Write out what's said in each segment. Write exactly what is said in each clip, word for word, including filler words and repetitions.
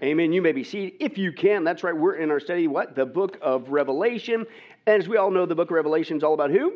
Amen. You may be seated if you can. That's right. We're in our study, what? The book of Revelation. And as we all know, the book of Revelation is all about who?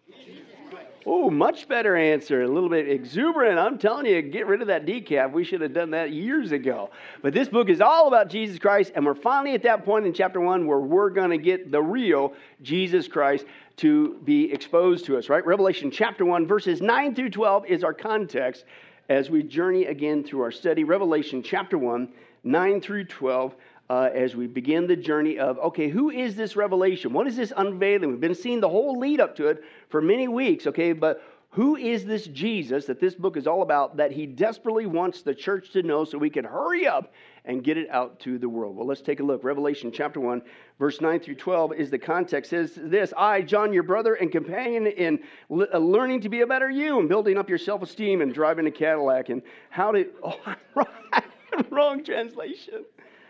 Oh, much better answer. A little bit exuberant. I'm telling you, get rid of that decaf. We should have done that years ago. But this book is all about Jesus Christ. And we're finally at that point in chapter one where we're going to get the real Jesus Christ to be exposed to us, right? Revelation chapter one, verses nine through twelve is our context as we journey again through our study. Revelation chapter one, nine through twelve. Uh, as we begin the journey of, okay, who is this revelation? What is this unveiling? We've been seeing the whole lead up to it for many weeks, okay, but who is this Jesus that this book is all about that he desperately wants the church to know so we can hurry up and get it out to the world? Well, let's take a look. Revelation chapter one, verse nine through twelve is the context. It says this, I, John, your brother and companion in l- learning to be a better you and building up your self-esteem and driving a Cadillac and how to, oh, right, wrong translation.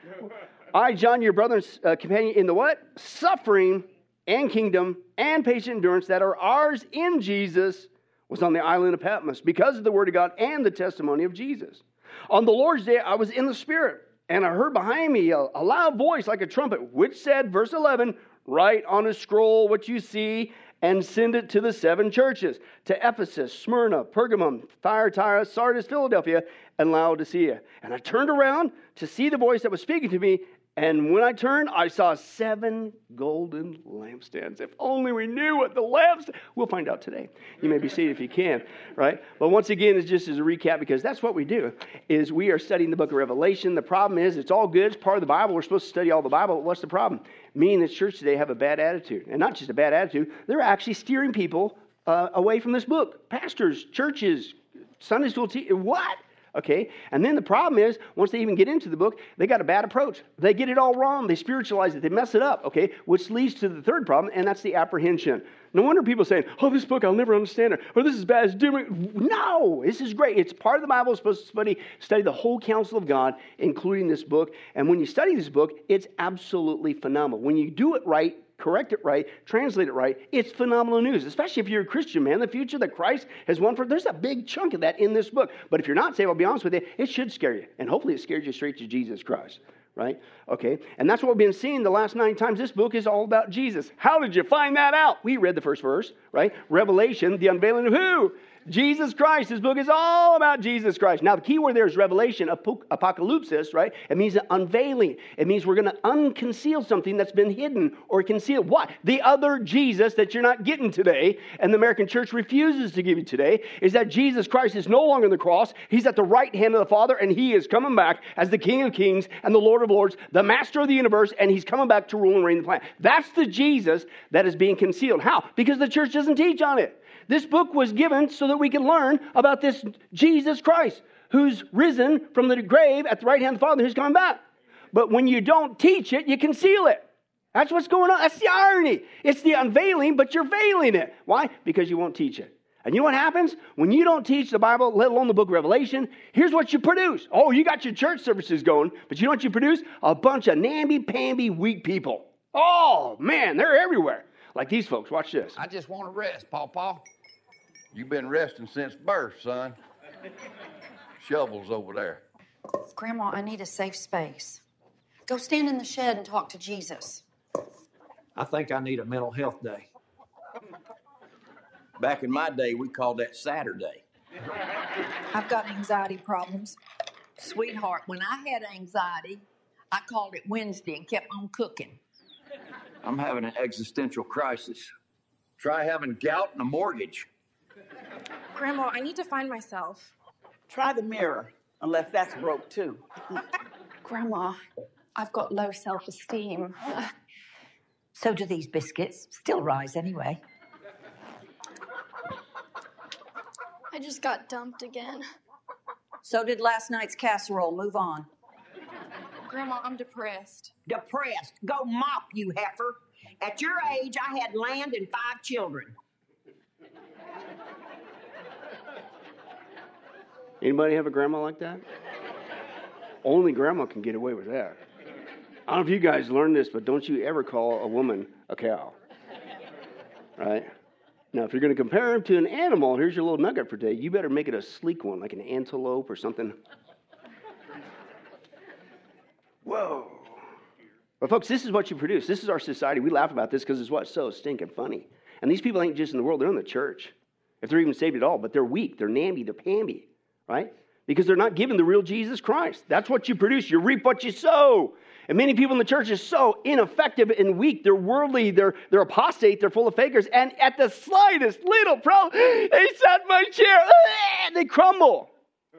I, John, your brother's uh, companion in the what? Suffering and kingdom and patient endurance that are ours in Jesus was on the island of Patmos because of the word of God and the testimony of Jesus. On the Lord's day, I was in the Spirit, and I heard behind me a, a loud voice like a trumpet, which said, verse eleven, write on a scroll what you see and send it to the seven churches, to Ephesus, Smyrna, Pergamum, Thyatira, Sardis, Philadelphia, and Laodicea. And I turned around to see the voice that was speaking to me, and when I turned, I saw seven golden lampstands. If only we knew what the lampstands... We'll find out today. You may be seated if you can, right? But once again, it's just as a recap, because that's what we do, is we are studying the book of Revelation. The problem is, it's all good. It's part of the Bible. We're supposed to study all the Bible. But what's the problem? Me and this church today have a bad attitude. And not just a bad attitude. They're actually steering people uh, away from this book. Pastors, churches, Sunday school teachers, what? Okay, and then the problem is, once they even get into the book, they got a bad approach. They get it all wrong. They spiritualize it. They mess it up, okay, which leads to the third problem, and that's the apprehension. No wonder people are saying, oh, this book, I'll never understand it, or this is bad. It's doing... No, this is great. It's part of the Bible. It's supposed to study, study the whole counsel of God, including this book. And when you study this book, it's absolutely phenomenal. When you do it right, correct it right, translate it right, it's phenomenal news, especially if you're a Christian, man. The future that Christ has won for, there's a big chunk of that in this book. But if you're not saved, I'll be honest with you, it should scare you. And hopefully it scares you straight to Jesus Christ, right? Okay, and that's what we've been seeing the last nine times. This book is all about Jesus. How did you find that out? We read the first verse, right? Revelation, the unveiling of who? Jesus Christ. This book is all about Jesus Christ. Now, the key word there is revelation, apocalypsis, right? It means unveiling. It means we're going to unconceal something that's been hidden or concealed. What? The other Jesus that you're not getting today, and the American church refuses to give you today, is that Jesus Christ is no longer on the cross. He's at the right hand of the Father, and he is coming back as the King of Kings and the Lord of Lords, the Master of the universe, and he's coming back to rule and reign the planet. That's the Jesus that is being concealed. How? Because the church doesn't teach on it. This book was given so that we can learn about this Jesus Christ, who's risen from the grave at the right hand of the Father, who's coming back. But when you don't teach it, you conceal it. That's what's going on. That's the irony. It's the unveiling, but you're veiling it. Why? Because you won't teach it. And you know what happens? When you don't teach the Bible, let alone the book of Revelation, here's what you produce. Oh, you got your church services going, but you know what you produce? A bunch of namby-pamby weak people. Oh, man, they're everywhere. Like these folks. Watch this. I just want to rest, Pawpaw. You've been resting since birth, son. Shovels over there. Grandma, I need a safe space. Go stand in the shed and talk to Jesus. I think I need a mental health day. Back in my day, we called that Saturday. I've got anxiety problems. Sweetheart, when I had anxiety, I called it Wednesday and kept on cooking. I'm having an existential crisis. Try having gout and a mortgage. Grandma, I need to find myself. Try the mirror, unless that's broke too. Grandma, I've got low self-esteem. So do these biscuits. Still rise anyway. I just got dumped again. So did last night's casserole. Move on. Grandma, I'm depressed. Depressed? Go mop, you heifer. At your age, I had land and five children. Anybody have a grandma like that? Only grandma can get away with that. I don't know if you guys learned this, but don't you ever call a woman a cow. Right? Now, if you're going to compare him to an animal, here's your little nugget for today. You better make it a sleek one, like an antelope or something. Whoa. But folks, this is what you produce. This is our society. We laugh about this because it's what's so stinking funny. And these people ain't just in the world, they're in the church. If they're even saved at all, but they're weak, they're namby, they're pamby, right? Because they're not given the real Jesus Christ. That's what you produce. You reap what you sow. And many people in the church are so ineffective and weak. They're worldly, they're, they're apostate, they're full of fakers. And at the slightest little problem, they sat in my chair, they crumble.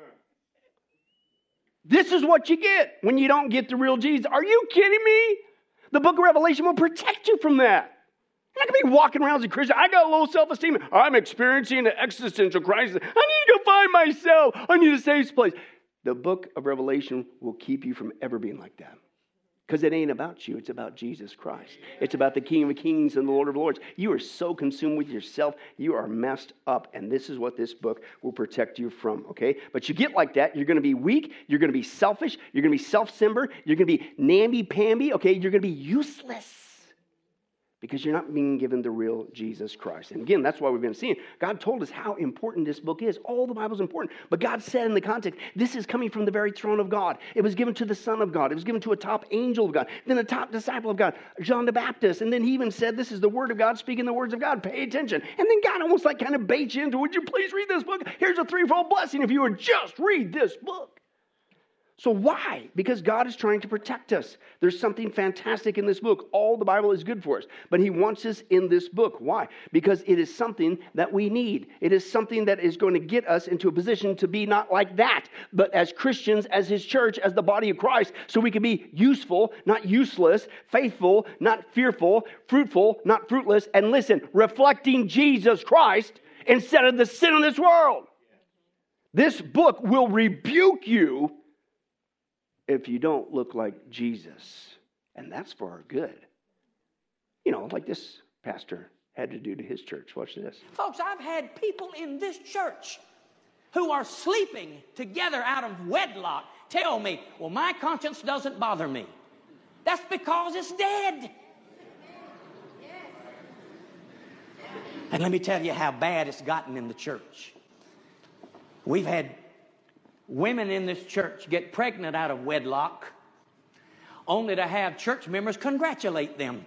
This is what you get when you don't get the real Jesus. Are you kidding me? The book of Revelation will protect you from that. You're not going to be walking around as a Christian. I got low self-esteem. I'm experiencing an existential crisis. I need to go find myself. I need a safe place. The book of Revelation will keep you from ever being like that. Because it ain't about you. It's about Jesus Christ. It's about the King of Kings and the Lord of Lords. You are so consumed with yourself. You are messed up. And this is what this book will protect you from. Okay? But you get like that. You're going to be weak. You're going to be selfish. You're going to be self-centered. You're going to be namby-pamby. Okay? You're going to be useless. Because you're not being given the real Jesus Christ. And again, that's why we've been seeing. God told us how important this book is. All the Bible's important. But God said in the context, this is coming from the very throne of God. It was given to the Son of God. It was given to a top angel of God. Then a top disciple of God, John the Baptist. And then he even said, this is the word of God speaking the words of God. Pay attention. And then God almost like kind of baits you into, would you please read this book? Here's a threefold blessing if you would just read this book. So why? Because God is trying to protect us. There's something fantastic in this book. All the Bible is good for us. But he wants us in this book. Why? Because it is something that we need. It is something that is going to get us into a position to be not like that, but as Christians, as his church, as the body of Christ, so we can be useful, not useless, faithful, not fearful, fruitful, not fruitless, and listen, reflecting Jesus Christ instead of the sin of this world. This book will rebuke you if you don't look like Jesus. And that's for our good. You know, like this pastor had to do to his church. Watch this. Folks, I've had people in this church who are sleeping together out of wedlock tell me, well, my conscience doesn't bother me. That's because it's dead. And let me tell you how bad it's gotten in the church. We've had women in this church get pregnant out of wedlock only to have church members congratulate them.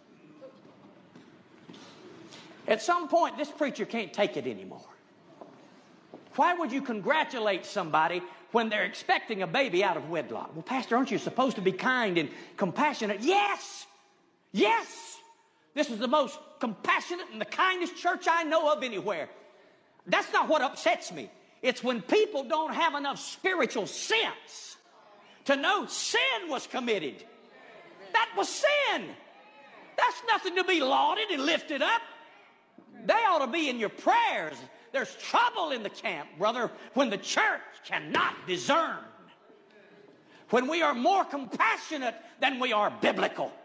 At some point, this preacher can't take it anymore. Why would you congratulate somebody when they're expecting a baby out of wedlock? Well, Pastor, aren't you supposed to be kind and compassionate? Yes! Yes! This is the most compassionate and the kindest church I know of anywhere. That's not what upsets me. It's when people don't have enough spiritual sense to know sin was committed. That was sin. That's nothing to be lauded and lifted up. They ought to be in your prayers. There's trouble in the camp, brother, when the church cannot discern. When we are more compassionate than we are biblical.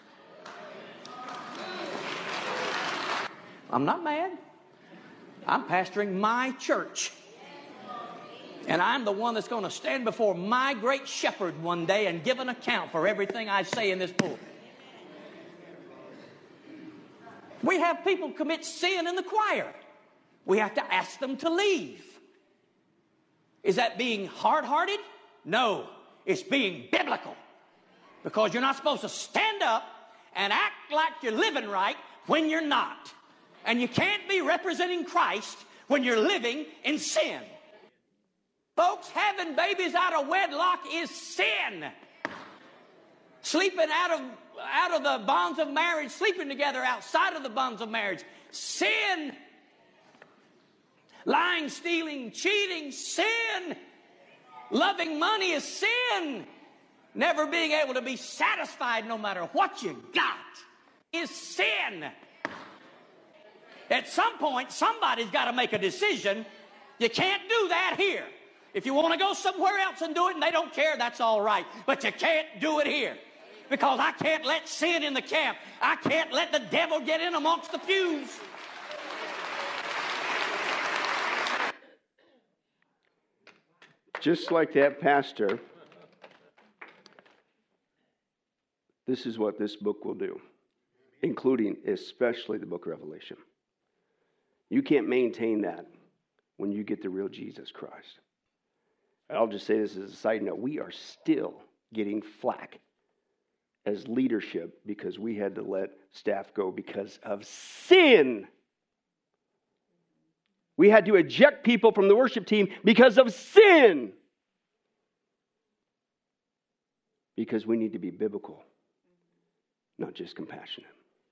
I'm not mad. I'm pastoring my church. And I'm the one that's going to stand before my great shepherd one day and give an account for everything I say in this pulpit. We have people commit sin in the choir. We have to ask them to leave. Is that being hard-hearted? No, it's being biblical. Because you're not supposed to stand up and act like you're living right when you're not. And you can't be representing Christ when you're living in sin. Folks, having babies out of wedlock is sin. Sleeping out of, out of the bonds of marriage, sleeping together outside of the bonds of marriage, sin. Lying, stealing, cheating, sin. Loving money is sin. Never being able to be satisfied no matter what you got is sin. At some point, somebody's got to make a decision. You can't do that here. If you want to go somewhere else and do it and they don't care, that's all right. But you can't do it here. Because I can't let sin in the camp. I can't let the devil get in amongst the pews. Just like that pastor, this is what this book will do, including especially the book of Revelation. You can't maintain that when you get the real Jesus Christ. I'll just say this as a side note. We are still getting flack as leadership because we had to let staff go because of sin. We had to eject people from the worship team because of sin. Because we need to be biblical, not just compassionate.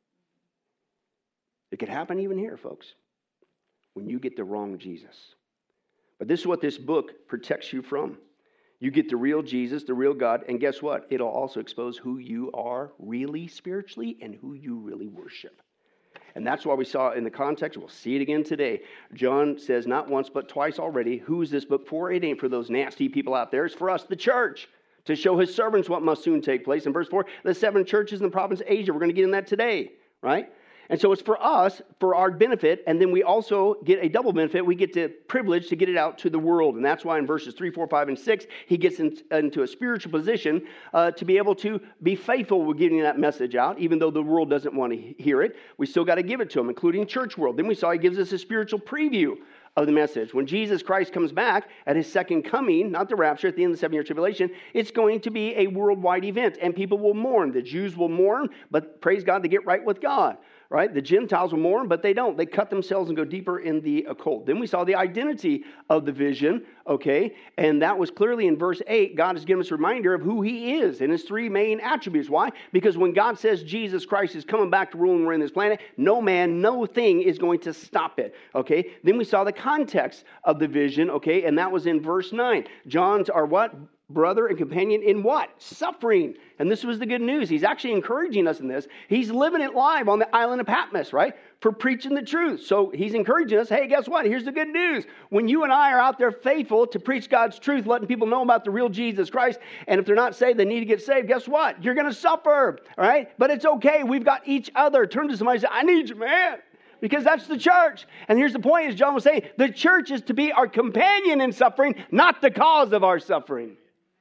It could happen even here, folks, when you get the wrong Jesus. But this is what this book protects you from. You get the real Jesus, the real God, and guess what? It'll also expose who you are really spiritually and who you really worship. And that's why we saw in the context, we'll see it again today. John says not once but twice already, who is this book for? It ain't for those nasty people out there. It's for us, the church, to show his servants what must soon take place. In verse four, the seven churches in the province of Asia. We're going to get in that today, right? And so it's for us, for our benefit, and then we also get a double benefit. We get the privilege to get it out to the world. And that's why in verses three, four, five, and six, he gets in, into a spiritual position uh, to be able to be faithful with getting that message out, even though the world doesn't want to hear it. We still got to give it to them, including church world. Then we saw he gives us a spiritual preview of the message. When Jesus Christ comes back at his second coming, not the rapture, at the end of the seven-year tribulation, it's going to be a worldwide event, and people will mourn. The Jews will mourn, but praise God, they get right with God. Right? The Gentiles will mourn, but they don't. They cut themselves and go deeper in the occult. Then we saw the identity of the vision, okay? And that was clearly in verse eight. God has given us a reminder of who he is and his three main attributes. Why? Because when God says Jesus Christ is coming back to rule and reign this planet, no man, no thing is going to stop it, okay? Then we saw the context of the vision, okay? And that was in verse nine. John's are what? Brother and companion in what? Suffering. And this was the good news. He's actually encouraging us in this. He's living it live on the island of Patmos, right? For preaching the truth. So he's encouraging us, hey, guess what? Here's the good news. When you and I are out there faithful to preach God's truth, letting people know about the real Jesus Christ, and if they're not saved, they need to get saved, guess what? You're going to suffer, all right? But it's okay. We've got each other. Turn to somebody and say, I need you, man. Because that's the church. And here's the point, as John was saying, the church is to be our companion in suffering, not the cause of our suffering.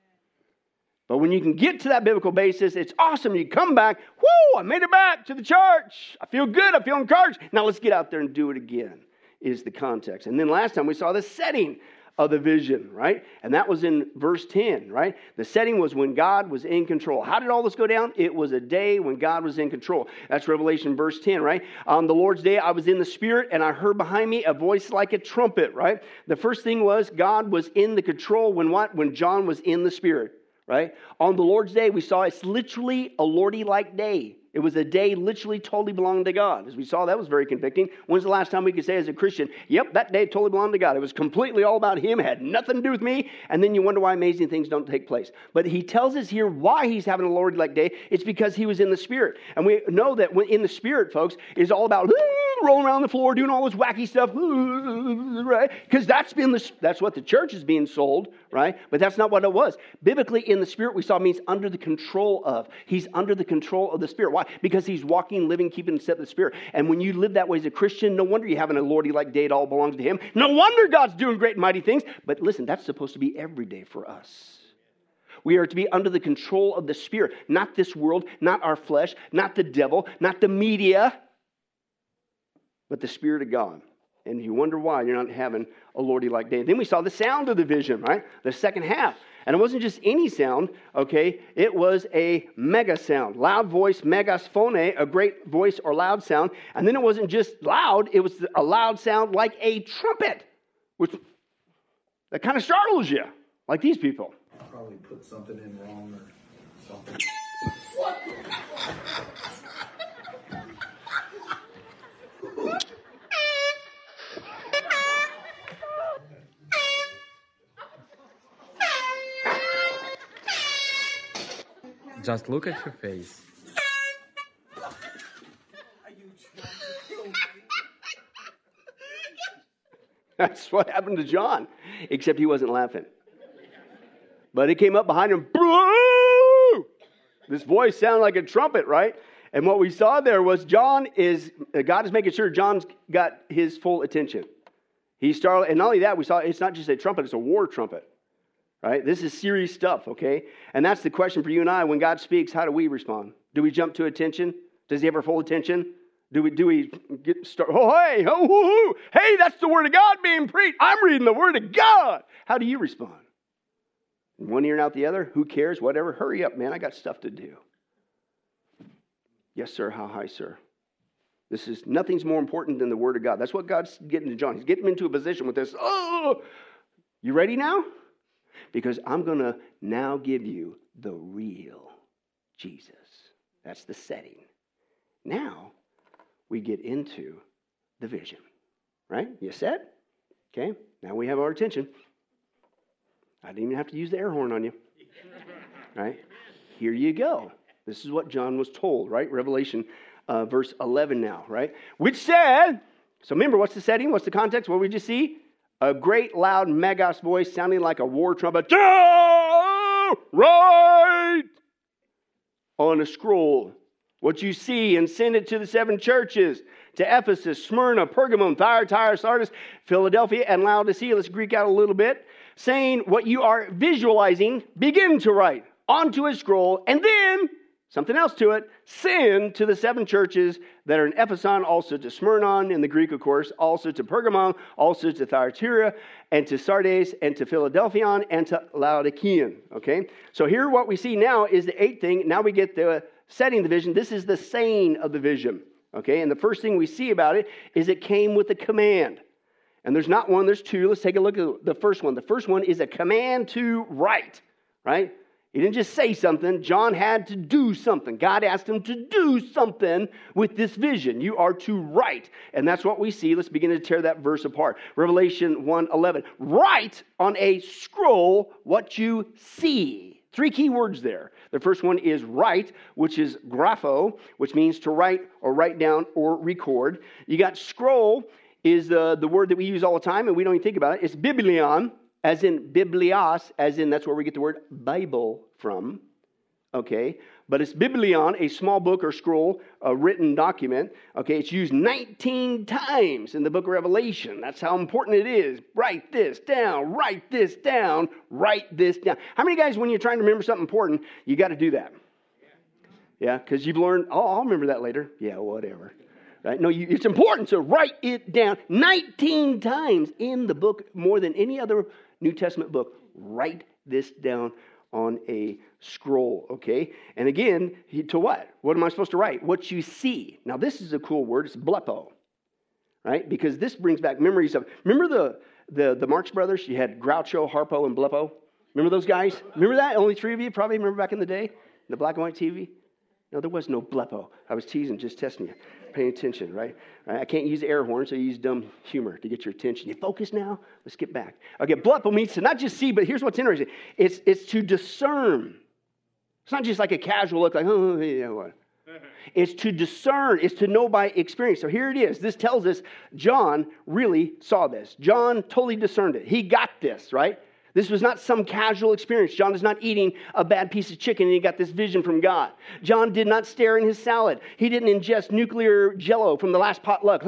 But when you can get to that biblical basis, it's awesome. You come back, whoo, I made it back to the church. I feel good. I feel encouraged. Now let's get out there and do it again, is the context. And then last time we saw the setting of the vision, right? And that was in verse ten, right? The setting was when God was in control. How did all this go down? It was a day when God was in control. That's Revelation verse ten, right? On the Lord's day, I was in the Spirit, and I heard behind me a voice like a trumpet, right? The first thing was God was in the control when what? When John was in the Spirit. Right? On the Lord's day, we saw it's literally a Lordy-like day. It was a day literally totally belonged to God. As we saw, that was very convicting. When's the last time we could say as a Christian, yep, that day totally belonged to God. It was completely all about him, had nothing to do with me, and then you wonder why amazing things don't take place. But he tells us here why he's having a Lord-like day. It's because he was in the Spirit. And we know that when in the Spirit, folks, is all about rolling around the floor, doing all this wacky stuff, right? Because that's been the, that's what the church is being sold, right? But that's not what it was. Biblically, in the Spirit, we saw means under the control of. He's under the control of the Spirit. Why? Because he's walking, living, keeping in step with the Spirit. And when you live that way as a Christian, no wonder you're having a Lordy-like day. It all belongs to him. No wonder God's doing great and mighty things. But listen, that's supposed to be every day for us. We are to be under the control of the Spirit. Not this world, not our flesh, not the devil, not the media, but the Spirit of God. And you wonder why you're not having a Lordy-like day. And then we saw the sound of the vision, right? The second half. And it wasn't just any sound, okay? It was a mega sound. Loud voice, megas phone, a great voice or loud sound. And then it wasn't just loud. It was a loud sound like a trumpet, which that kind of startles you, like these people. Probably put something in wrong or something. Just look at your face. That's what happened to John, except he wasn't laughing. But it came up behind him. Boo! This voice sounded like a trumpet, right? And what we saw there was John is, God is making sure John's got his full attention. He started, and not only that, we saw it's not just a trumpet, it's a war trumpet. Right? This is serious stuff, okay? And that's the question for you and I. When God speaks, how do we respond? Do we jump to attention? Does he have our full attention? Do we do we get start? Oh, hey, oh, oh, oh, hey, that's the word of God being preached. I'm reading the word of God. How do you respond? One ear and out the other. Who cares? Whatever. Hurry up, man. I got stuff to do. Yes, sir. How high, sir? This is, nothing's more important than the Word of God. That's what God's getting to John. He's getting him into a position with this. Oh, you ready now? Because I'm going to now give you the real Jesus. That's the setting. Now, we get into the vision. Right? You set? Okay. Now we have our attention. I didn't even have to use the air horn on you. Right? Here you go. This is what John was told, right? Revelation uh, verse eleven now, right? Which said, so remember, what's the setting? What's the context? What did we just see? A great, loud, megas voice sounding like a war trumpet. Right on a scroll. What you see, and send it to the seven churches, to Ephesus, Smyrna, Pergamum, Thyatira, Sardis, Philadelphia, and Laodicea. Let's Greek out a little bit. Saying what you are visualizing, begin to write onto a scroll, and then something else to it, send to the seven churches that are in Ephesus, also to Smyrna, in the Greek, of course, also to Pergamum, also to Thyatira, and to Sardis, and to Philadelphia, and to Laodicea. Okay? So here what we see now is the eighth thing. Now we get the setting the vision. This is the saying of the vision. Okay? And the first thing we see about it is it came with a command. And there's not one, there's two. Let's take a look at the first one. The first one is a command to write. Right? He didn't just say something. John had to do something. God asked him to do something with this vision. You are to write. And that's what we see. Let's begin to tear that verse apart. Revelation one eleven. Write on a scroll what you see. Three key words there. The first one is write, which is grapho, which means to write or write down or record. You got scroll is the, the word that we use all the time, and we don't even think about it. It's biblion, as in biblios, as in that's where we get the word Bible from. Okay, but it's biblion, a small book or scroll, a written document. Okay, it's used nineteen times in the book of Revelation. That's how important it is. Write this down, write this down, write this down. How many guys, when you're trying to remember something important, you got to do that? Yeah, because you've learned, oh, I'll remember that later. Yeah, whatever. Right? No, you, it's important to write it down nineteen times in the book, more than any other New Testament book. Write this down on a scroll, okay? And again, he, to what? What am I supposed to write? What you see. Now, this is a cool word. It's blepo, right? Because this brings back memories of, remember the, the, the Marx Brothers? You had Groucho, Harpo, and Blepo. Remember those guys? Remember that? Only three of you probably remember back in the day? The black and white T V? No, there was no blepo. I was teasing, just testing you. Paying attention, right? I can't use air horn, so I use dumb humor to get your attention. You focus now? Let's get back. Okay, blepo means to not just see, but here's what's interesting. It's, it's to discern. It's not just like a casual look like, oh, yeah, what? It's to discern. It's to know by experience. So here it is. This tells us John really saw this. John totally discerned it. He got this, right? This was not some casual experience. John is not eating a bad piece of chicken and he got this vision from God. John did not stare in his salad. He didn't ingest nuclear jello from the last potluck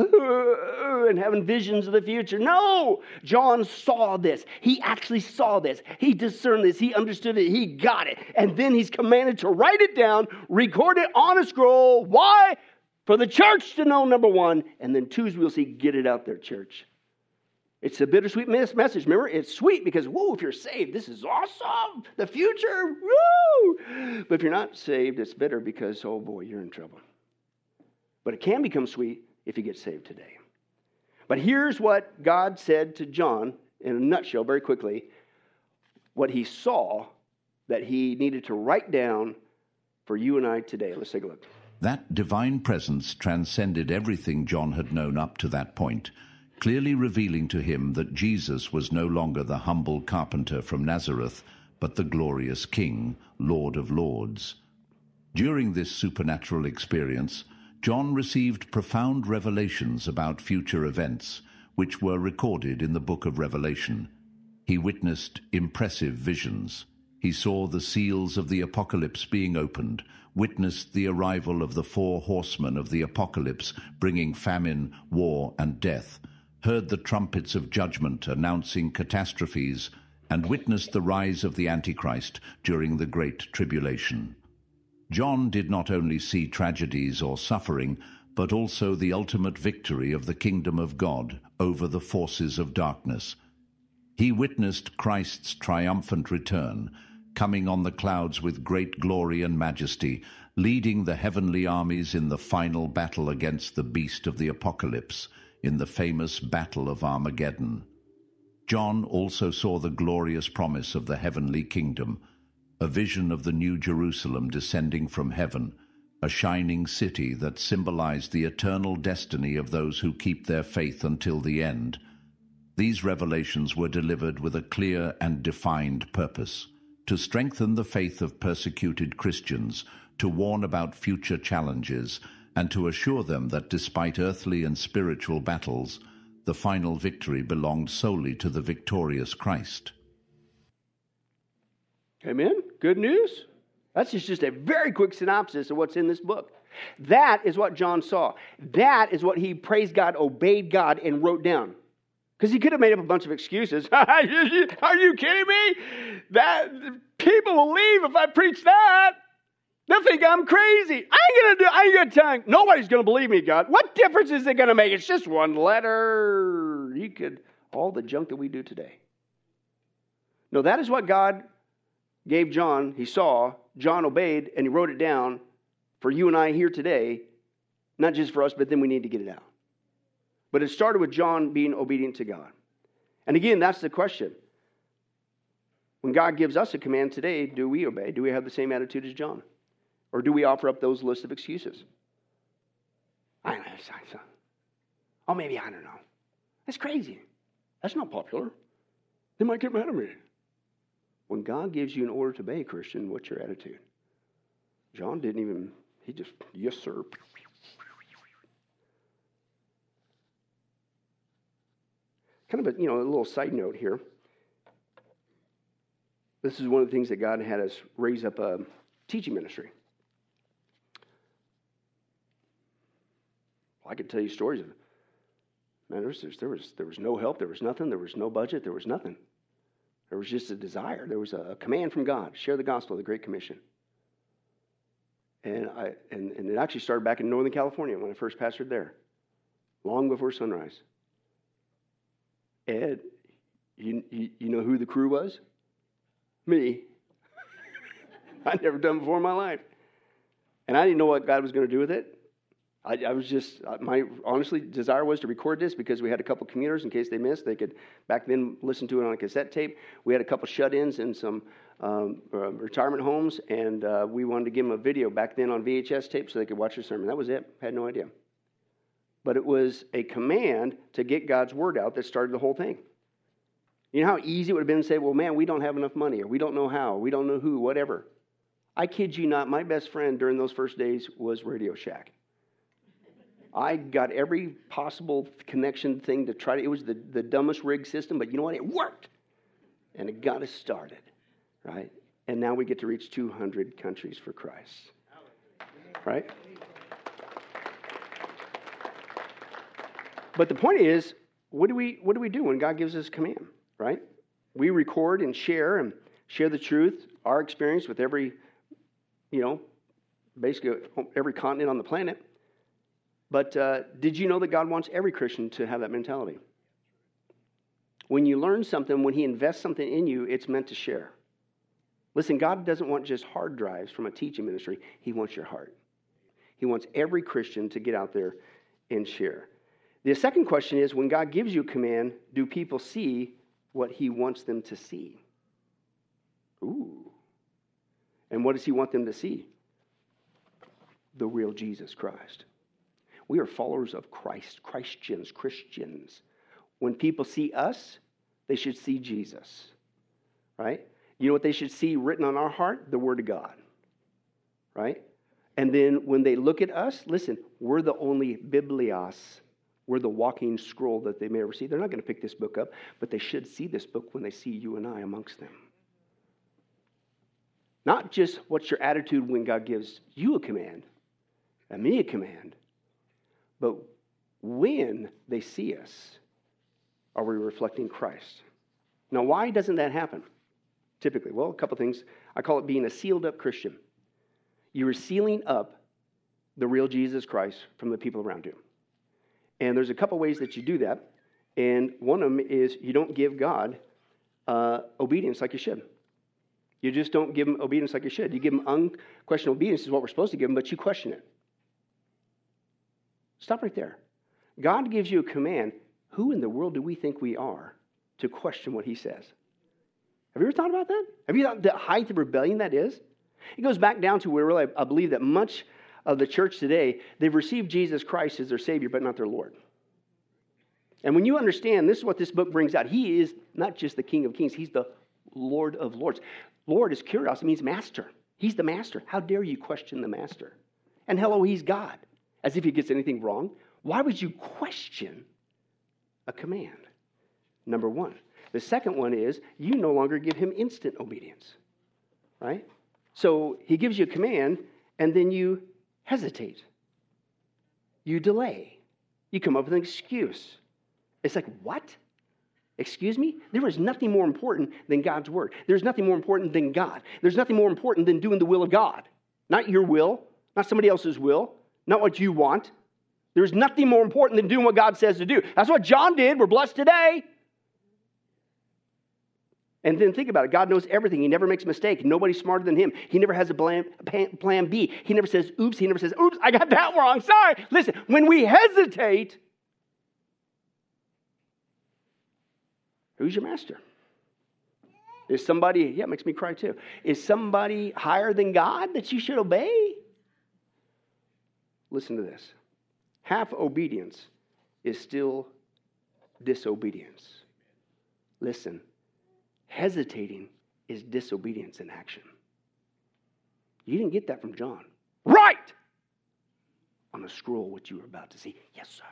and having visions of the future. No! John saw this. He actually saw this. He discerned this. He understood it. He got it. And then he's commanded to write it down, record it on a scroll. Why? For the church to know, number one. And then two, as we'll see, get it out there, church. It's a bittersweet message. Remember, it's sweet because, whoa, if you're saved, this is awesome. The future, woo! But if you're not saved, it's bitter because, oh boy, you're in trouble. But it can become sweet if you get saved today. But here's what God said to John in a nutshell, very quickly, what he saw that he needed to write down for you and I today. Let's take a look. That divine presence transcended everything John had known up to that point, clearly revealing to him that Jesus was no longer the humble carpenter from Nazareth, but the glorious King, Lord of Lords. During this supernatural experience, John received profound revelations about future events, which were recorded in the book of Revelation. He witnessed impressive visions. He saw the seals of the apocalypse being opened, witnessed the arrival of the four horsemen of the apocalypse, bringing famine, war, and death, heard the trumpets of judgment announcing catastrophes, and witnessed the rise of the Antichrist during the Great Tribulation. John did not only see tragedies or suffering, but also the ultimate victory of the kingdom of God over the forces of darkness. He witnessed Christ's triumphant return, coming on the clouds with great glory and majesty, leading the heavenly armies in the final battle against the beast of the apocalypse, in the famous Battle of Armageddon. John also saw the glorious promise of the heavenly kingdom, a vision of the New Jerusalem descending from heaven, a shining city that symbolized the eternal destiny of those who keep their faith until the end. These revelations were delivered with a clear and defined purpose: to strengthen the faith of persecuted Christians, to warn about future challenges, and to assure them that despite earthly and spiritual battles, the final victory belonged solely to the victorious Christ. Amen? Good news? That's just, just a very quick synopsis of what's in this book. That is what John saw. That is what he, praised God, obeyed God, and wrote down. Because he could have made up a bunch of excuses. Are you kidding me? That people will leave if I preach that. They'll think I'm crazy. I ain't gonna do. I ain't got time. Nobody's gonna believe me, God. What difference is it gonna make? It's just one letter. You could all the junk that we do today. No, that is what God gave John. He saw. John obeyed, and he wrote it down for you and I here today. Not just for us, but then we need to get it out. But it started with John being obedient to God. And again, that's the question. When God gives us a command today, do we obey? Do we have the same attitude as John? Or do we offer up those lists of excuses? I don't know. Oh, maybe, I don't know. That's crazy. That's not popular. They might get mad at me. When God gives you an order to obey, Christian, what's your attitude? John didn't even, he just, yes, sir. Kind of a, you know, a little side note here. This is one of the things that God had us raise up a teaching ministry. I could tell you stories of, man, there was, there was there was no help, there was nothing, there was no budget, there was nothing. There was just a desire. There was a command from God, share the gospel of the Great Commission. And I and, and it actually started back in Northern California when I first pastored there, long before sunrise. And you, you, you know who the crew was? Me. I'd never done before in my life. And I didn't know what God was going to do with it. I, I was just, my honestly desire was to record this because we had a couple commuters in case they missed. They could back then listen to it on a cassette tape. We had a couple shut-ins in some um, uh, retirement homes, and uh, we wanted to give them a video back then on V H S tape so they could watch the sermon. That was it. Had no idea. But it was a command to get God's word out that started the whole thing. You know how easy it would have been to say, well, man, we don't have enough money, or we don't know how, or we don't know who, whatever. I kid you not, my best friend during those first days was Radio Shack. I got every possible connection thing to try to, it was the, the dumbest rig system, but you know what? It worked. And it got us started, right? And now we get to reach two hundred countries for Christ, right? But the point is, what do we what do we do when God gives us a command, right? We record and share and share the truth, our experience with every, you know, basically every continent on the planet. But uh, did you know that God wants every Christian to have that mentality? When you learn something, when he invests something in you, it's meant to share. Listen, God doesn't want just hard drives from a teaching ministry. He wants your heart. He wants every Christian to get out there and share. The second question is, when God gives you a command, do people see what he wants them to see? Ooh. And what does he want them to see? The real Jesus Christ. We are followers of Christ, Christians, Christians. When people see us, they should see Jesus, right? You know what they should see written on our heart? The Word of God, right? And then when they look at us, listen, we're the only Biblios. We're the walking scroll that they may ever see. They're not going to pick this book up, but they should see this book when they see you and I amongst them. Not just what's your attitude when God gives you a command, and me a command, but when they see us, are we reflecting Christ? Now, why doesn't that happen? Typically, well, a couple things. I call it being a sealed up Christian. You are sealing up the real Jesus Christ from the people around you. And there's a couple ways that you do that. And one of them is you don't give God uh, obedience like you should. You just don't give them obedience like you should. You give them unquestioned obedience is what we're supposed to give them, but you question it. Stop right there. God gives you a command. Who in the world do we think we are to question what he says? Have you ever thought about that? Have you thought the height of rebellion that is? It goes back down to where really I believe that much of the church today, they've received Jesus Christ as their Savior, but not their Lord. And when you understand, this is what this book brings out. He is not just the King of Kings, he's the Lord of Lords. Lord is kurios, it means master. He's the master. How dare you question the master? And hello, he's God. As if he gets anything wrong. Why would you question a command? Number one. The second one is you no longer give him instant obedience. Right? So he gives you a command and then you hesitate. You delay. You come up with an excuse. It's like, what? Excuse me? There is nothing more important than God's word. There's nothing more important than God. There's nothing more important than doing the will of God. Not your will, not somebody else's will, not what you want. There's nothing more important than doing what God says to do. That's what John did. We're blessed today. And then think about it. God knows everything. He never makes a mistake. Nobody's smarter than him. He never has a plan, plan B. He never says, oops. He never says, oops, I got that wrong. Sorry. Listen, when we hesitate, who's your master? Is somebody, yeah, it makes me cry too. Is somebody higher than God that you should obey? Listen to this. Half obedience is still disobedience. Listen. Hesitating is disobedience in action. You didn't get that from John. Right! On a scroll, what you were about to see. Yes, sir.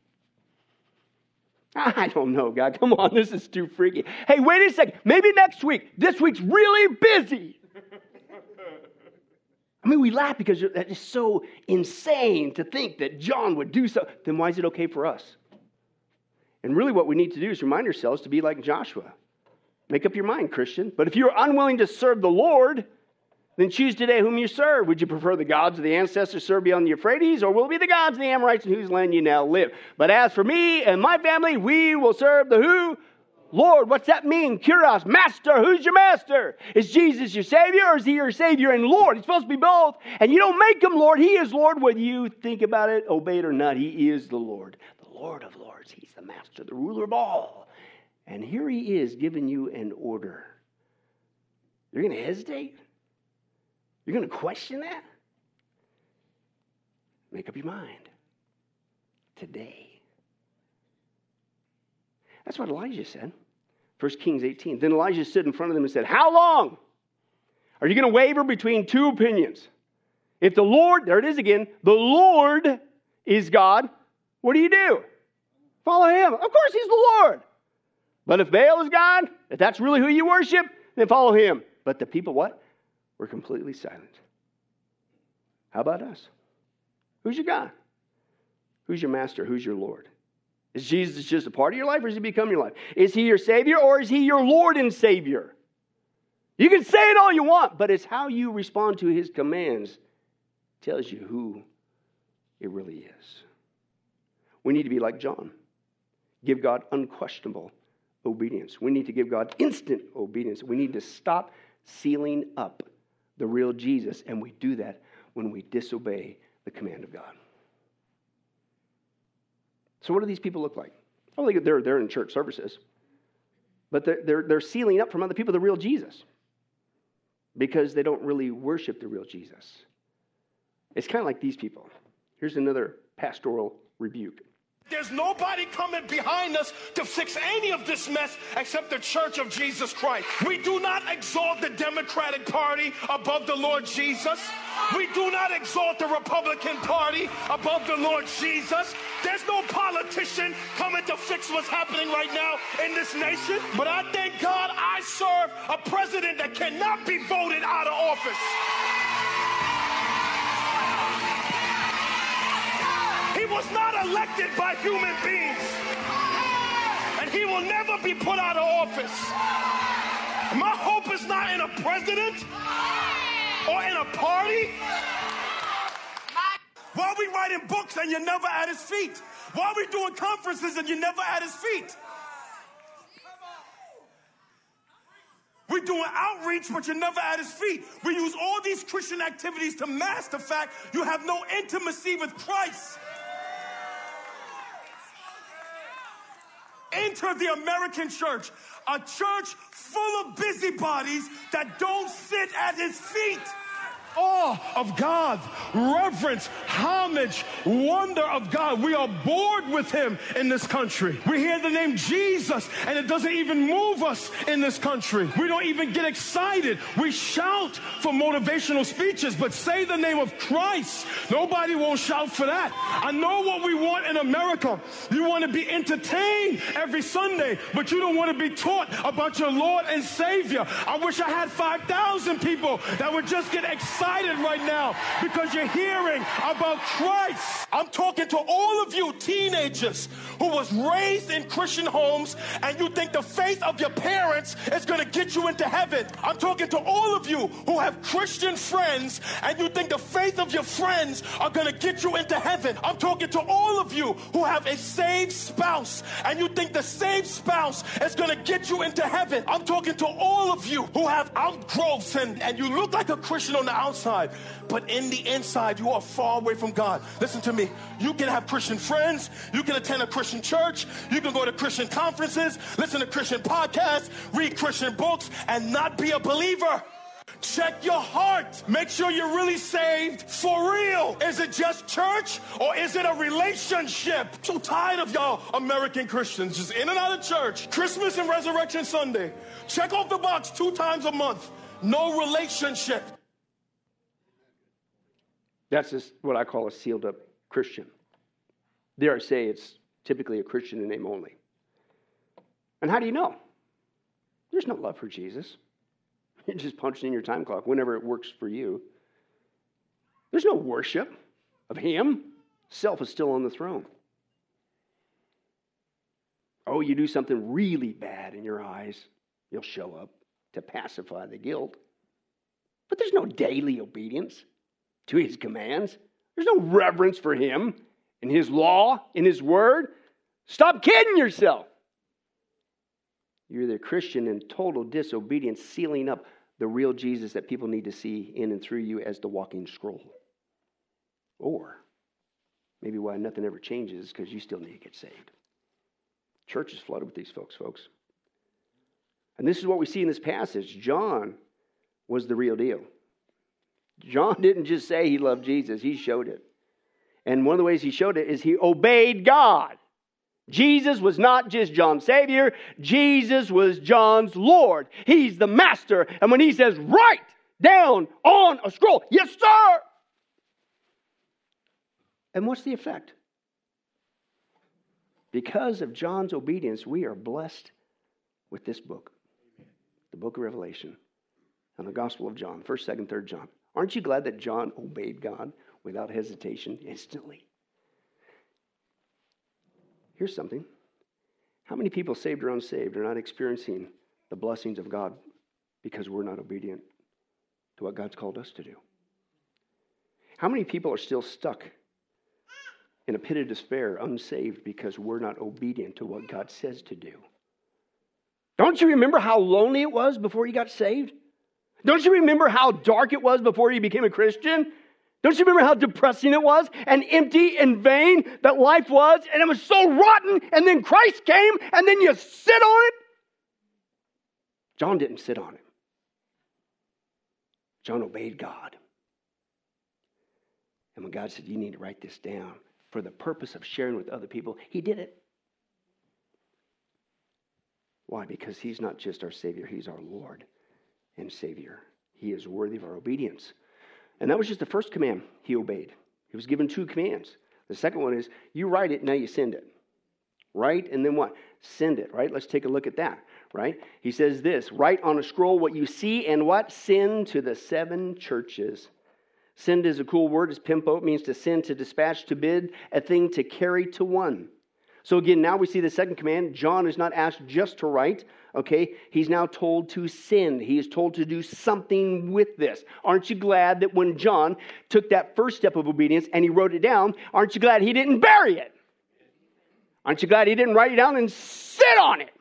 I don't know, God. Come on, this is too freaky. Hey, wait a second. Maybe next week. This week's really busy. I mean, we laugh because that is so insane to think that John would do so. Then why is it okay for us? And really what we need to do is remind ourselves to be like Joshua. Make up your mind, Christian. But if you're unwilling to serve the Lord, then choose today whom you serve. Would you prefer the gods of the ancestors served beyond the Euphrates, or will it be the gods of the Amorites in whose land you now live? But as for me and my family, we will serve the who? Lord. What's that mean? Kurios, master. Who's your master? Is Jesus your Savior, or is he your Savior and Lord? He's supposed to be both. And you don't make him Lord. He is Lord whether you think about it, obey it or not. He is the Lord. The Lord of Lords. He's the master, the ruler of all. And here he is giving you an order. You're going to hesitate? You're going to question that? Make up your mind. Today. That's what Elijah said. First Kings eighteen. Then Elijah stood in front of them and said, how long are you going to waver between two opinions? If the Lord, there it is again, the Lord is God, what do you do? Follow him. Of course he's the Lord. But if Baal is God, if that's really who you worship, then follow him. But the people, what? Were completely silent. How about us? Who's your God? Who's your master? Who's your Lord? Is Jesus just a part of your life, or has he become your life? Is he your Savior, or is he your Lord and Savior? You can say it all you want, but it's how you respond to his commands tells you who it really is. We need to be like John. Give God unquestionable obedience. We need to give God instant obedience. We need to stop sealing up the real Jesus, and we do that when we disobey the command of God. So what do these people look like? Well, they're, they're in church services, but they're, they're, they're sealing up from other people the real Jesus because they don't really worship the real Jesus. It's kind of like these people. Here's another pastoral rebuke. There's nobody coming behind us to fix any of this mess except the Church of Jesus Christ. We do not exalt the Democratic Party above the Lord Jesus. We do not exalt the Republican Party above the Lord Jesus. There's no politician coming to fix what's happening right now in this nation. But I thank God I serve a president that cannot be voted out of office. He was not elected by human beings. And he will never be put out of office. My hope is not in a president or in a party. Why are we writing books and you're never at his feet? Why are we doing conferences and you're never at his feet? We're doing outreach, but you're never at his feet. We use all these Christian activities to mask the fact you have no intimacy with Christ. Enter the American church, a church full of busybodies that don't sit at his feet. Awe of God, reverence, homage, wonder of God. We are bored with him in this country. We hear the name Jesus and it doesn't even move us in this country. We don't even get excited. We shout for motivational speeches, but say the name of Christ. Nobody won't shout for that. I know what we want in America. You want to be entertained every Sunday, but you don't want to be taught about your Lord and Savior. I wish I had five thousand people that would just get excited right now because you're hearing about Christ. I'm talking to all of you teenagers who was raised in Christian homes and you think the faith of your parents is going to get you into heaven. I'm talking to all of you who have Christian friends and you think the faith of your friends are going to get you into heaven. I'm talking to all of you who have a saved spouse and you think the saved spouse is going to get you into heaven. I'm talking to all of you who have outgrowths and, and you look like a Christian on the outside. Outside, but in the inside, you are far away from God. Listen to me. You can have Christian friends. You can attend a Christian church. You can go to Christian conferences, listen to Christian podcasts, read Christian books, and not be a believer. Check your heart. Make sure you're really saved for real. Is it just church or is it a relationship? I'm so tired of y'all American Christians just in and out of church. Christmas and Resurrection Sunday. Check off the box two times a month. No relationship. That's just what I call a sealed up Christian. Dare I say it's typically a Christian in name only. And how do you know? There's no love for Jesus. You're just punching in your time clock whenever it works for you. There's no worship of him. Self is still on the throne. Oh, you do something really bad in your eyes, you'll show up to pacify the guilt. But there's no daily obedience to his commands. There's no reverence for him in his law, in his word. Stop kidding yourself. You're the Christian in total disobedience, sealing up the real Jesus that people need to see in and through you as the walking scroll. Or maybe why nothing ever changes is because you still need to get saved. Church is flooded with these folks, folks. And this is what we see in this passage. John was the real deal. John didn't just say he loved Jesus, he showed it. And one of the ways he showed it is he obeyed God. Jesus was not just John's Savior, Jesus was John's Lord. He's the master. And when he says, write down on a scroll, yes, sir. And what's the effect? Because of John's obedience, we are blessed with this book, the book of Revelation and the Gospel of John, first, second, third John. Aren't you glad that John obeyed God without hesitation instantly? Here's something. How many people, saved or unsaved, are not experiencing the blessings of God because we're not obedient to what God's called us to do? How many people are still stuck in a pit of despair, unsaved, because we're not obedient to what God says to do? Don't you remember how lonely it was before you got saved? Don't you remember how dark it was before you became a Christian? Don't you remember how depressing it was and empty and vain that life was? And it was so rotten, and then Christ came, and then you sit on it? John didn't sit on it. John obeyed God. And when God said, you need to write this down for the purpose of sharing with other people, he did it. Why? Because he's not just our Savior, he's our Lord and Savior. He is worthy of our obedience. And that was just the first command he obeyed. He was given two commands. The second one is, you write it, now you send it. Write, and then what? Send it, right? Let's take a look at that, right? He says this, write on a scroll what you see and what? Send to the seven churches. Send is a cool word. It's pimpo. It means to send, to dispatch, to bid, a thing to carry to one. So again, now we see the second command. John is not asked just to write, okay? He's now told to send. He is told to do something with this. Aren't you glad that when John took that first step of obedience and he wrote it down, aren't you glad he didn't bury it? Aren't you glad he didn't write it down and sit on it?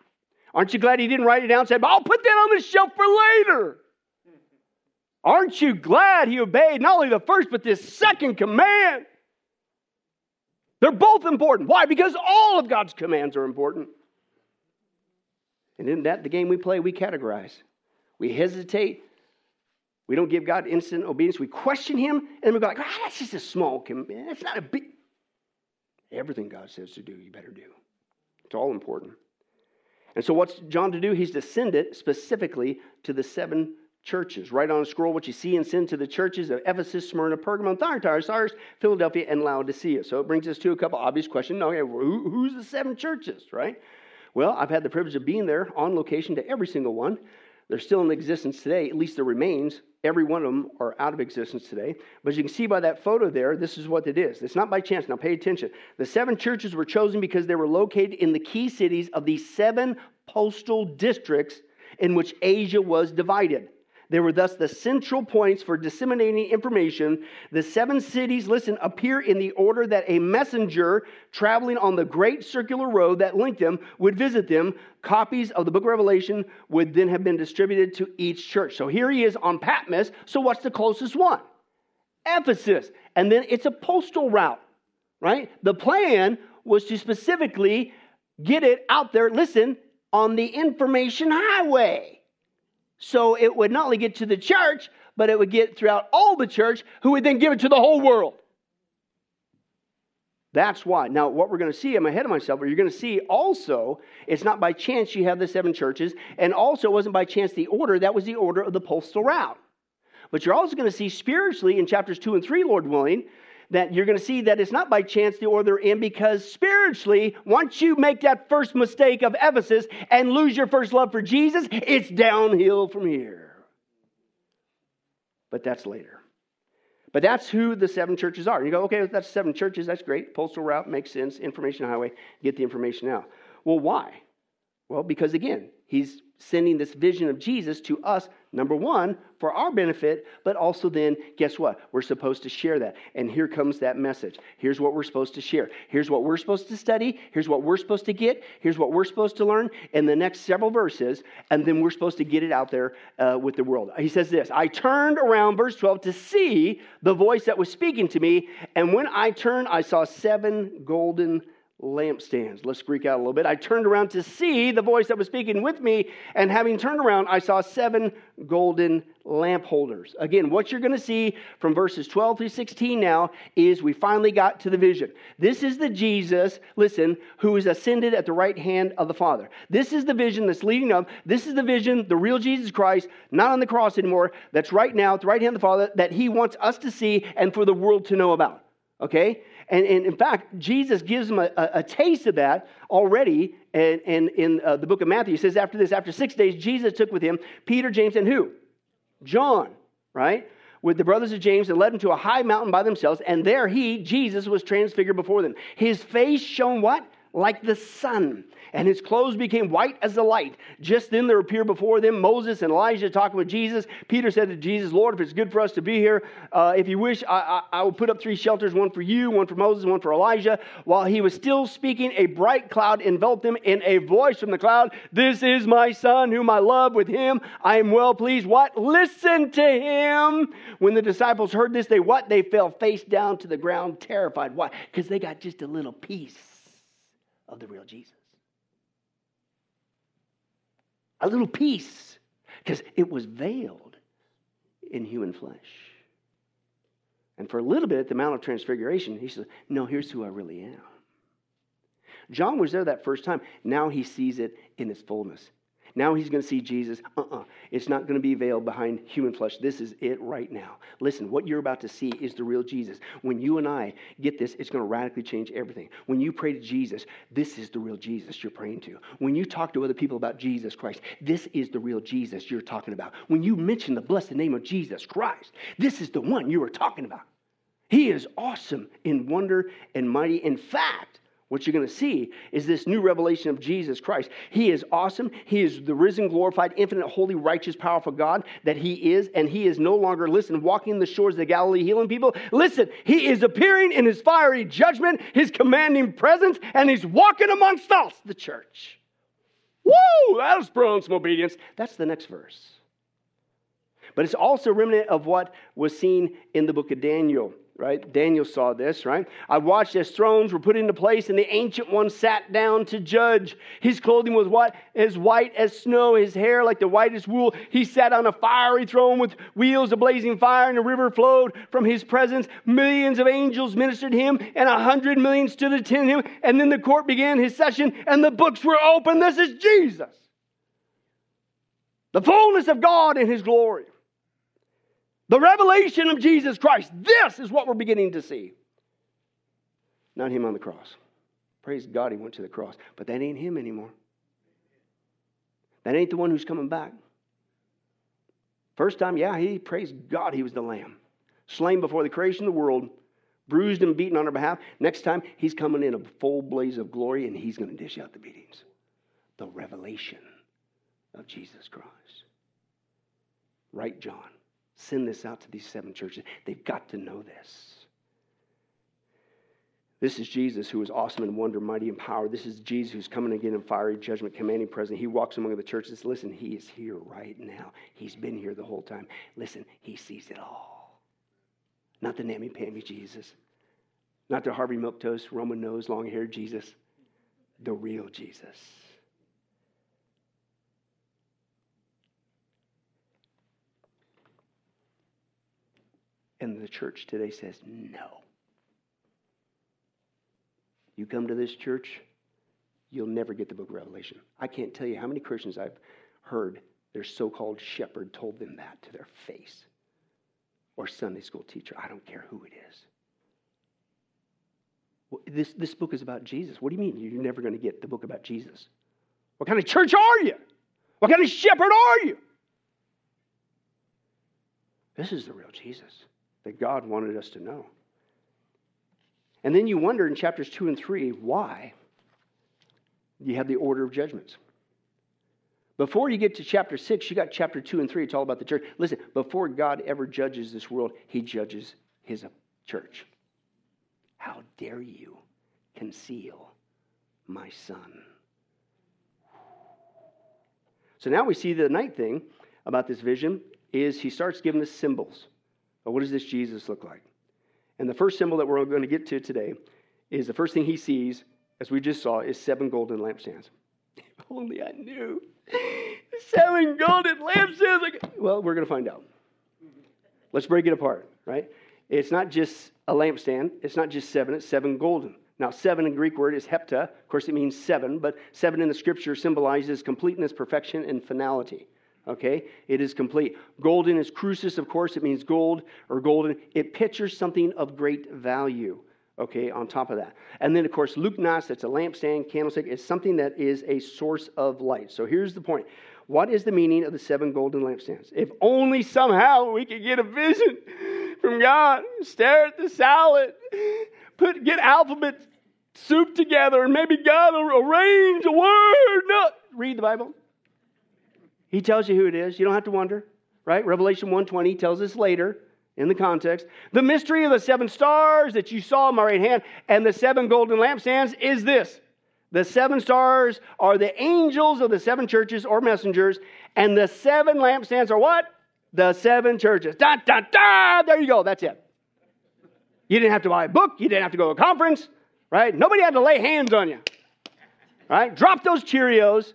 Aren't you glad he didn't write it down and say, I'll put that on the shelf for later? Aren't you glad he obeyed not only the first, but this second command? They're both important. Why? Because all of God's commands are important. And isn't that the game we play? We categorize. We hesitate. We don't give God instant obedience. We question him, and then we go like, ah, that's just a small command. That's not a big... Everything God says to do, you better do. It's all important. And so what's John to do? He's to send it specifically to the seven churches. Write on a scroll what you see and send to the churches of Ephesus, Smyrna, Pergamum, Thyatira, Sardis, Philadelphia, and Laodicea. So it brings us to a couple obvious questions. Okay, who, who's the seven churches, right? Well, I've had the privilege of being there on location to every single one. They're still in existence today. At least the remains. Every one of them are out of existence today. But as you can see by that photo there, this is what it is. It's not by chance. Now pay attention. The seven churches were chosen because they were located in the key cities of the seven postal districts in which Asia was divided. They were thus the central points for disseminating information. The seven cities, listen, appear in the order that a messenger traveling on the great circular road that linked them would visit them. Copies of the book of Revelation would then have been distributed to each church. So here he is on Patmos. So what's the closest one? Ephesus. And then it's a postal route, right? The plan was to specifically get it out there, listen, on the information highway. So it would not only get to the church, but it would get throughout all the church, who would then give it to the whole world. That's why. Now, what we're going to see, I'm ahead of myself, but you're going to see also, it's not by chance you have the seven churches, and also it wasn't by chance the order, that was the order of the postal route. But you're also going to see spiritually in chapters two and three, Lord willing, that you're going to see that it's not by chance the order in, because spiritually, once you make that first mistake of Ephesus and lose your first love for Jesus, it's downhill from here. But that's later. But that's who the seven churches are. And you go, okay, that's seven churches. That's great. Postal route makes sense. Information highway, get the information out. Well, why? Well, because again, he's sending this vision of Jesus to us, number one, for our benefit, but also then, guess what? We're supposed to share that. And here comes that message. Here's what we're supposed to share. Here's what we're supposed to study. Here's what we're supposed to get. Here's what we're supposed to learn in the next several verses. And then we're supposed to get it out there uh, with the world. He says this, I turned around, verse twelve, to see the voice that was speaking to me. And when I turned, I saw seven golden lampstands. Let's Greek out a little bit. I turned around to see the voice that was speaking with me, and having turned around, I saw seven golden lamp holders. Again, what you're going to see from verses twelve through sixteen now is we finally got to the vision. This is the Jesus, listen, who is ascended at the right hand of the Father. This is the vision that's leading up. This is the vision, the real Jesus Christ, not on the cross anymore, that's right now at the right hand of the Father, that he wants us to see and for the world to know about. Okay? And, and in fact, Jesus gives them a, a, a taste of that already. And, and in uh, the book of Matthew, he says after this, after six days, Jesus took with him Peter, James, and who? John, right? With the brothers of James, and led them to a high mountain by themselves. And there he, Jesus, was transfigured before them. His face shone what? Like the sun. And his clothes became white as the light. Just then there appeared before them Moses and Elijah talking with Jesus. Peter said to Jesus, Lord, if it's good for us to be here, uh, if you wish, I, I, I will put up three shelters, one for you, one for Moses, one for Elijah. While he was still speaking, a bright cloud enveloped them, and a voice from the cloud, this is my son whom I love, with him I am well pleased. What? Listen to him. When the disciples heard this, they what? They fell face down to the ground, terrified. Why? Because they got just a little piece of the real Jesus. A little piece, because it was veiled in human flesh. And for a little bit at the Mount of Transfiguration, he said, no, here's who I really am. John was there that first time. Now he sees it in its fullness. Now he's going to see Jesus. Uh-uh. It's not going to be veiled behind human flesh. This is it right now. Listen, what you're about to see is the real Jesus. When you and I get this, it's going to radically change everything. When you pray to Jesus, this is the real Jesus you're praying to. When you talk to other people about Jesus Christ, this is the real Jesus you're talking about. When you mention the blessed name of Jesus Christ, this is the one you are talking about. He is awesome in wonder and mighty. In fact, what you're going to see is this new revelation of Jesus Christ. He is awesome. He is the risen, glorified, infinite, holy, righteous, powerful God that he is. And he is no longer, listen, walking the shores of the Galilee, healing people. Listen, he is appearing in his fiery judgment, his commanding presence, and he's walking amongst us, the church. Woo! That'll spur on some obedience. That's the next verse. But it's also a remnant of what was seen in the book of Daniel, right? Daniel saw this, right? I watched as thrones were put into place, and the Ancient One sat down to judge. His clothing was what? As white as snow, his hair like the whitest wool. He sat on a fiery throne with wheels of blazing fire, and a river flowed from his presence. Millions of angels ministered him, and a hundred million stood attending him. And then the court began his session, and the books were open. This is Jesus. The fullness of God in his glory. The revelation of Jesus Christ. This is what we're beginning to see. Not him on the cross. Praise God he went to the cross. But that ain't him anymore. That ain't the one who's coming back. First time, yeah, he praised God he was the Lamb. Slain before the creation of the world. Bruised and beaten on our behalf. Next time, he's coming in a full blaze of glory, and he's going to dish out the beatings. The revelation of Jesus Christ. Right, John? Send this out to these seven churches. They've got to know this. This is Jesus who is awesome in wonder, mighty in power. This is Jesus who's coming again in fiery judgment, commanding presence. He walks among the churches. Listen, he is here right now. He's been here the whole time. Listen, he sees it all. Not the namby-pamby Jesus. Not the Harvey Milquetoast, Roman nose, long-haired Jesus. The real Jesus. And the church today says, no. You come to this church, you'll never get the book of Revelation. I can't tell you how many Christians I've heard their so-called shepherd told them that to their face. Or Sunday school teacher. I don't care who it is. Well, this, this book is about Jesus. What do you mean you're never going to get the book about Jesus? What kind of church are you? What kind of shepherd are you? This is the real Jesus that God wanted us to know. And then you wonder in chapters two and three, why you have the order of judgments. Before you get to chapter six, you got chapter two and three. It's all about the church. Listen, before God ever judges this world, he judges his church. How dare you conceal my son? So now we see the ninth thing about this vision is he starts giving us symbols. But what does this Jesus look like? And the first symbol that we're going to get to today is the first thing he sees, as we just saw, is seven golden lampstands. If only I knew. Seven golden lampstands. Well, we're going to find out. Let's break it apart, right? It's not just a lampstand. It's not just seven. It's seven golden. Now, seven in Greek word is hepta. Of course, it means seven. But seven in the scripture symbolizes completeness, perfection, and finality. Okay, it is complete. Golden is crucis, of course. It means gold or golden. It pictures something of great value, okay, on top of that. And then, of course, luknas, that's a lampstand, candlestick, is something that is a source of light. So here's the point. What is the meaning of the seven golden lampstands? If only somehow we could get a vision from God, stare at the salad, put get alphabet soup together, and maybe God will arrange a word. No, read the Bible. He tells you who it is. You don't have to wonder, right? Revelation one twenty tells us later in the context. The mystery of the seven stars that you saw in my right hand and the seven golden lampstands is this. The seven stars are the angels of the seven churches or messengers, and the seven lampstands are what? The seven churches. Da, da, da! There you go. That's it. You didn't have to buy a book. You didn't have to go to a conference, right? Nobody had to lay hands on you, right? Drop those Cheerios.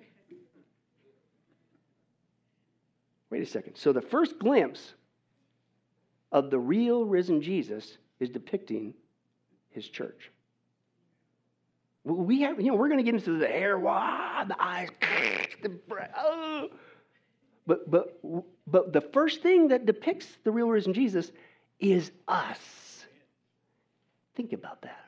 Wait a second. So the first glimpse of the real risen Jesus is depicting his church. We have, you know, we're going to get into the hair, wow, the eyes, the breath, oh. But but but the first thing that depicts the real risen Jesus is us. Think about that.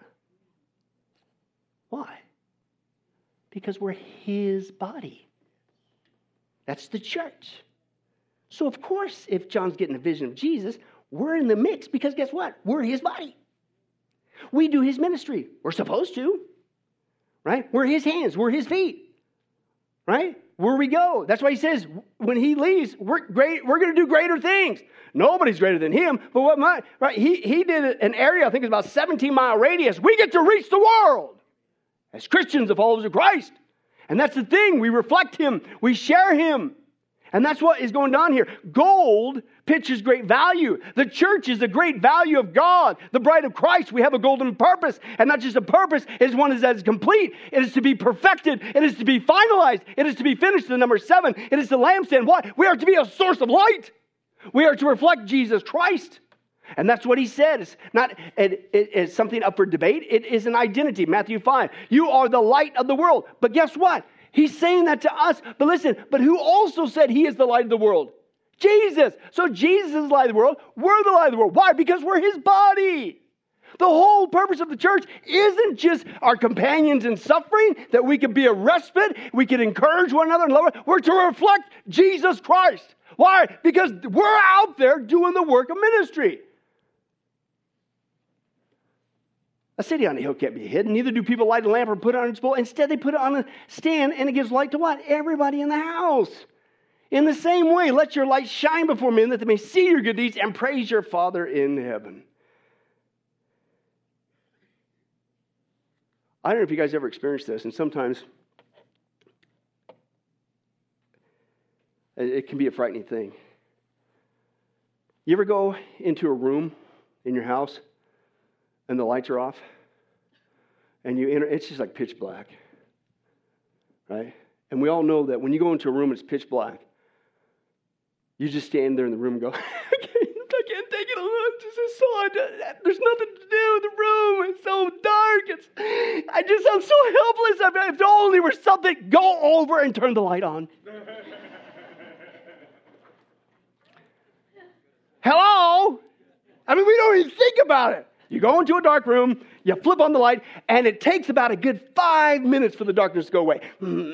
Why? Because we're his body. That's the church. So, of course, if John's getting a vision of Jesus, we're in the mix because guess what? We're his body. We do his ministry. We're supposed to, right? We're his hands. We're his feet, right? Where we go. That's why he says when he leaves, we're great. We're going to do greater things. Nobody's greater than him. But what my, right? He, he did an area, I think it's about seventeen mile radius. We get to reach the world as Christians, the followers of Christ. And that's the thing. We reflect him. We share him. And that's what is going on here. Gold pictures great value. The church is a great value of God. The bride of Christ, we have a golden purpose. And not just a purpose, it is one that is complete. It is to be perfected. It is to be finalized. It is to be finished. The number seven, it is the lampstand. What? We are to be a source of light. We are to reflect Jesus Christ. And that's what he said. It's not it, it, it's something up for debate. It is an identity. Matthew five. You are the light of the world. But guess what? He's saying that to us. But listen, but who also said he is the light of the world? Jesus. So Jesus is the light of the world. We're the light of the world. Why? Because we're his body. The whole purpose of the church isn't just our companions in suffering, that we can be a respite, we can encourage one another and love one. We're to reflect Jesus Christ. Why? Because we're out there doing the work of ministry. A city on a hill can't be hidden. Neither do people light a lamp or put it on its pole. Instead, they put it on a stand, and it gives light to what? Everybody in the house. In the same way, let your light shine before men, that they may see your good deeds and praise your Father in heaven. I don't know if you guys ever experienced this, and sometimes it can be a frightening thing. You ever go into a room in your house and the lights are off, and you enter, it's just like pitch black, right? And we all know that when you go into a room and it's pitch black, you just stand there in the room and go, I can't, I can't take it alone. This is so, there's nothing to do in the room. It's so dark. It's, I just, I'm so helpless. I mean, if there only were something, go over and turn the light on. Hello? I mean, we don't even think about it. You go into a dark room, you flip on the light, and it takes about a good five minutes for the darkness to go away.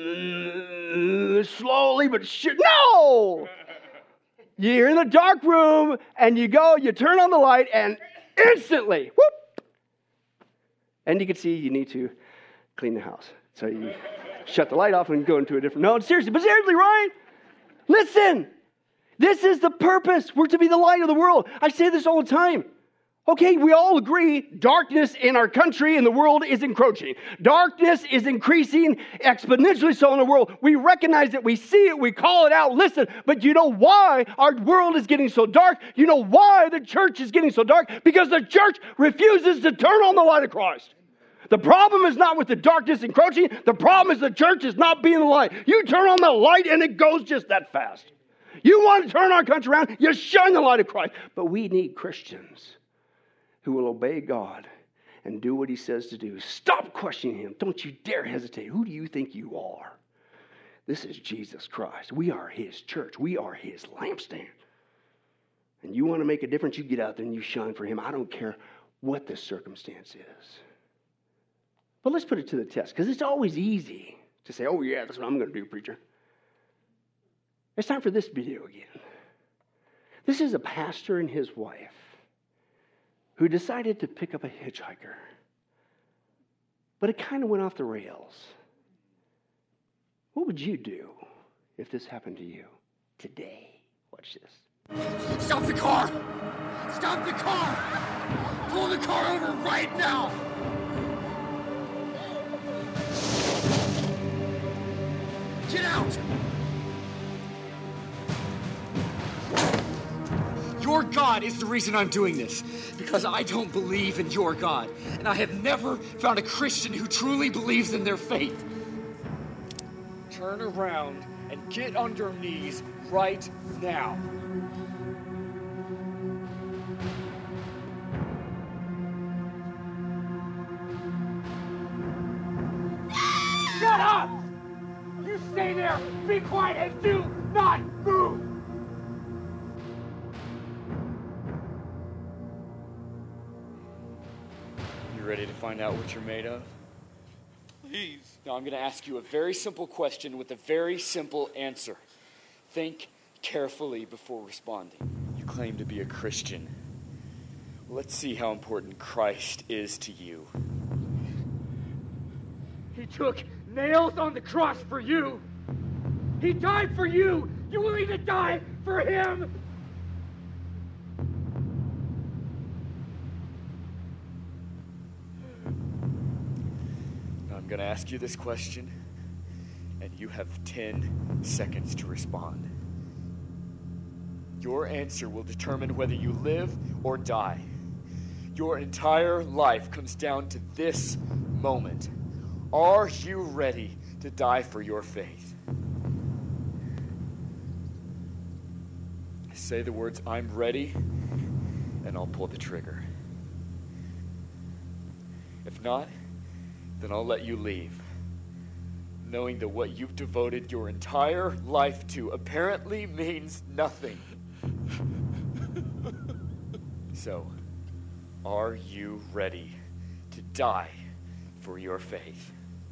Slowly, but sure. No! You're in the dark room, and you go, you turn on the light, and instantly, whoop! And you can see you need to clean the house. So you shut the light off and go into a different... No, seriously, but seriously, right? Listen, this is the purpose. We're to be the light of the world. I say this all the time. Okay, we all agree darkness in our country and the world is encroaching. Darkness is increasing exponentially so in the world. We recognize it, we see it, we call it out. Listen, but you know why our world is getting so dark? You know why the church is getting so dark? Because the church refuses to turn on the light of Christ. The problem is not with the darkness encroaching. The problem is the church is not being the light. You turn on the light and it goes just that fast. You want to turn our country around, you shine the light of Christ. But we need Christians who will obey God and do what he says to do. Stop questioning him. Don't you dare hesitate. Who do you think you are? This is Jesus Christ. We are his church. We are his lampstand. And you want to make a difference, you get out there and you shine for him. I don't care what the circumstance is. But let's put it to the test, because it's always easy to say, oh yeah, that's what I'm going to do, preacher. It's time for this video again. This is a pastor and his wife who decided to pick up a hitchhiker. But it kind of went off the rails. What would you do if this happened to you today? Watch this. Stop the car! Stop the car! Pull the car over right now! Get out! Your God is the reason I'm doing this, because I don't believe in your God, and I have never found a Christian who truly believes in their faith. Turn around and get on your knees right now. Shut up! You stay there, be quiet, and do not move! Ready to find out what you're made of? Please. Now I'm going to ask you a very simple question with a very simple answer. Think carefully before responding. You claim to be a Christian. Let's see how important Christ is to you. He took nails on the cross for you. He died for you. You will even die for him. I'm going to ask you this question. and you have ten seconds to respond. Your answer will determine whether you live or die. Your entire life comes down to this moment. Are you ready to die for your faith? Say the words, "I'm ready," and I'll pull the trigger. If not, then I'll let you leave, knowing that what you've devoted your entire life to apparently means nothing. So, are you ready to die for your faith?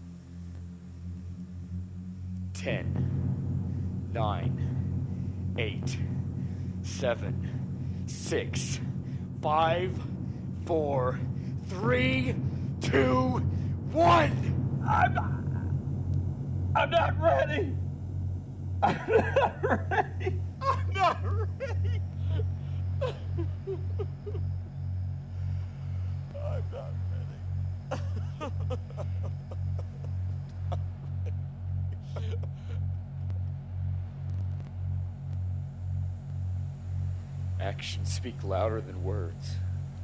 Ten, nine, eight, seven, six, five, four, three, two, one. I'm not, I'm not ready. I'm not ready. I'm not ready. I'm not ready. Actions speak louder than words.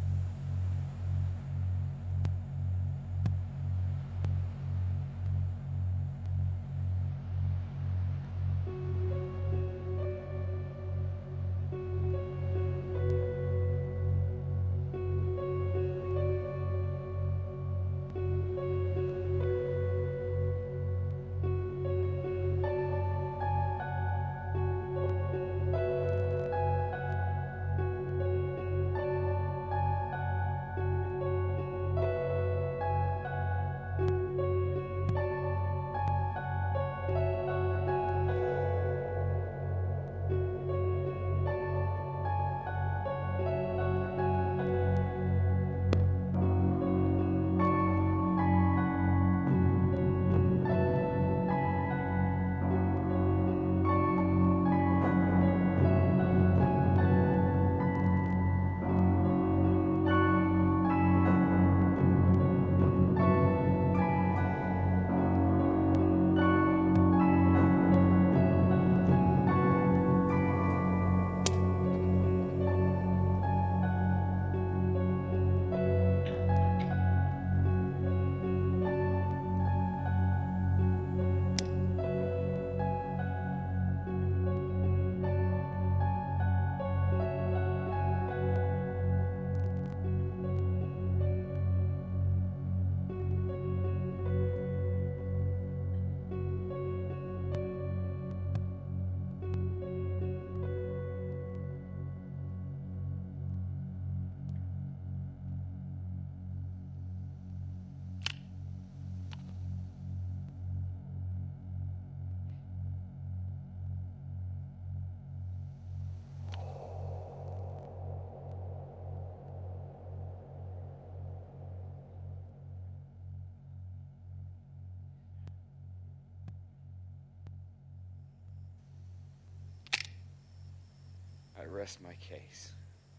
I rest my case.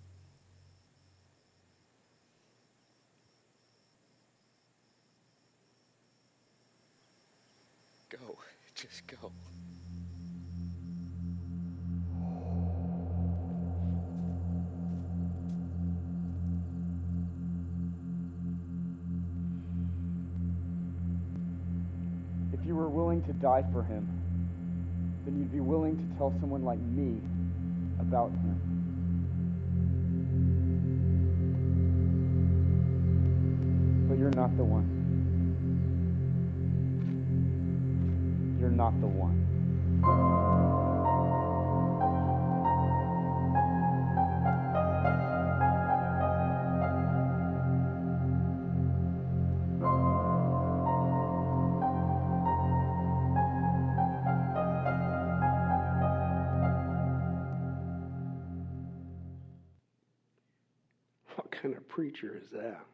Go. Just go. If you were willing to die for him, then you'd be willing to tell someone like me about him. But you're not the one. You're not the one. What kind of preacher is that?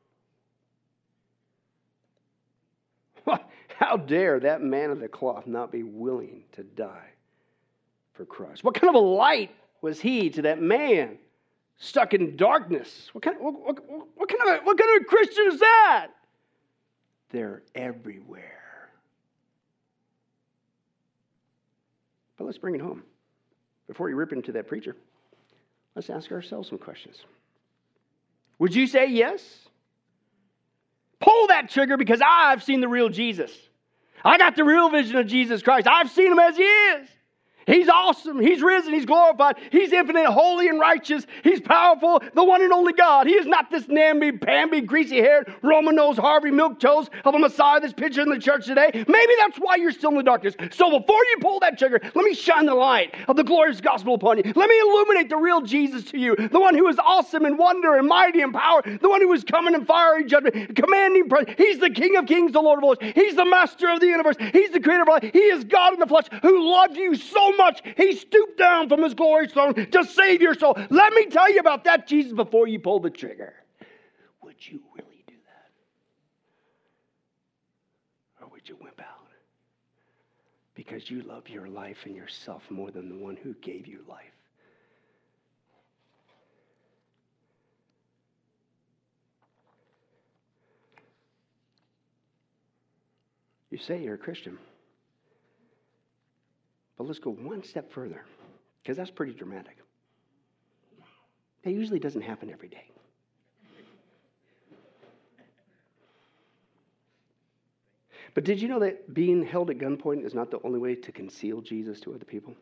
How dare that man of the cloth not be willing to die for Christ? What kind of a light was he to that man stuck in darkness? What kind, what, what, what kind of a, what kind of a Christian is that? They're everywhere. But let's bring it home. Before you rip into that preacher, let's ask ourselves some questions. Would you say yes? Pull that trigger because I've seen the real Jesus. I got the real vision of Jesus Christ. I've seen him as he is. He's awesome. He's risen. He's glorified. He's infinite, holy, and righteous. He's powerful, the one and only God. He is not this namby-pamby, greasy-haired, Roman-nosed, Harvey milk-toast of a Messiah that's pictured in the church today. Maybe that's why you're still in the darkness. So before you pull that trigger, let me shine the light of the glorious gospel upon you. Let me illuminate the real Jesus to you, the one who is awesome in wonder and mighty in power, the one who is coming in fiery judgment, commanding presence. He's the King of kings, the Lord of lords. He's the master of the universe. He's the creator of life. He is God in the flesh who loved you so much, he stooped down from his glorious throne to save your soul. Let me tell you about that Jesus before you pull the trigger. Would you really do that? Or would you wimp out? Because you love your life and yourself more than the one who gave you life. You say you're a Christian. But let's go one step further, because that's pretty dramatic. That usually doesn't happen every day. But did you know that being held at gunpoint is not the only way to conceal Jesus to other people?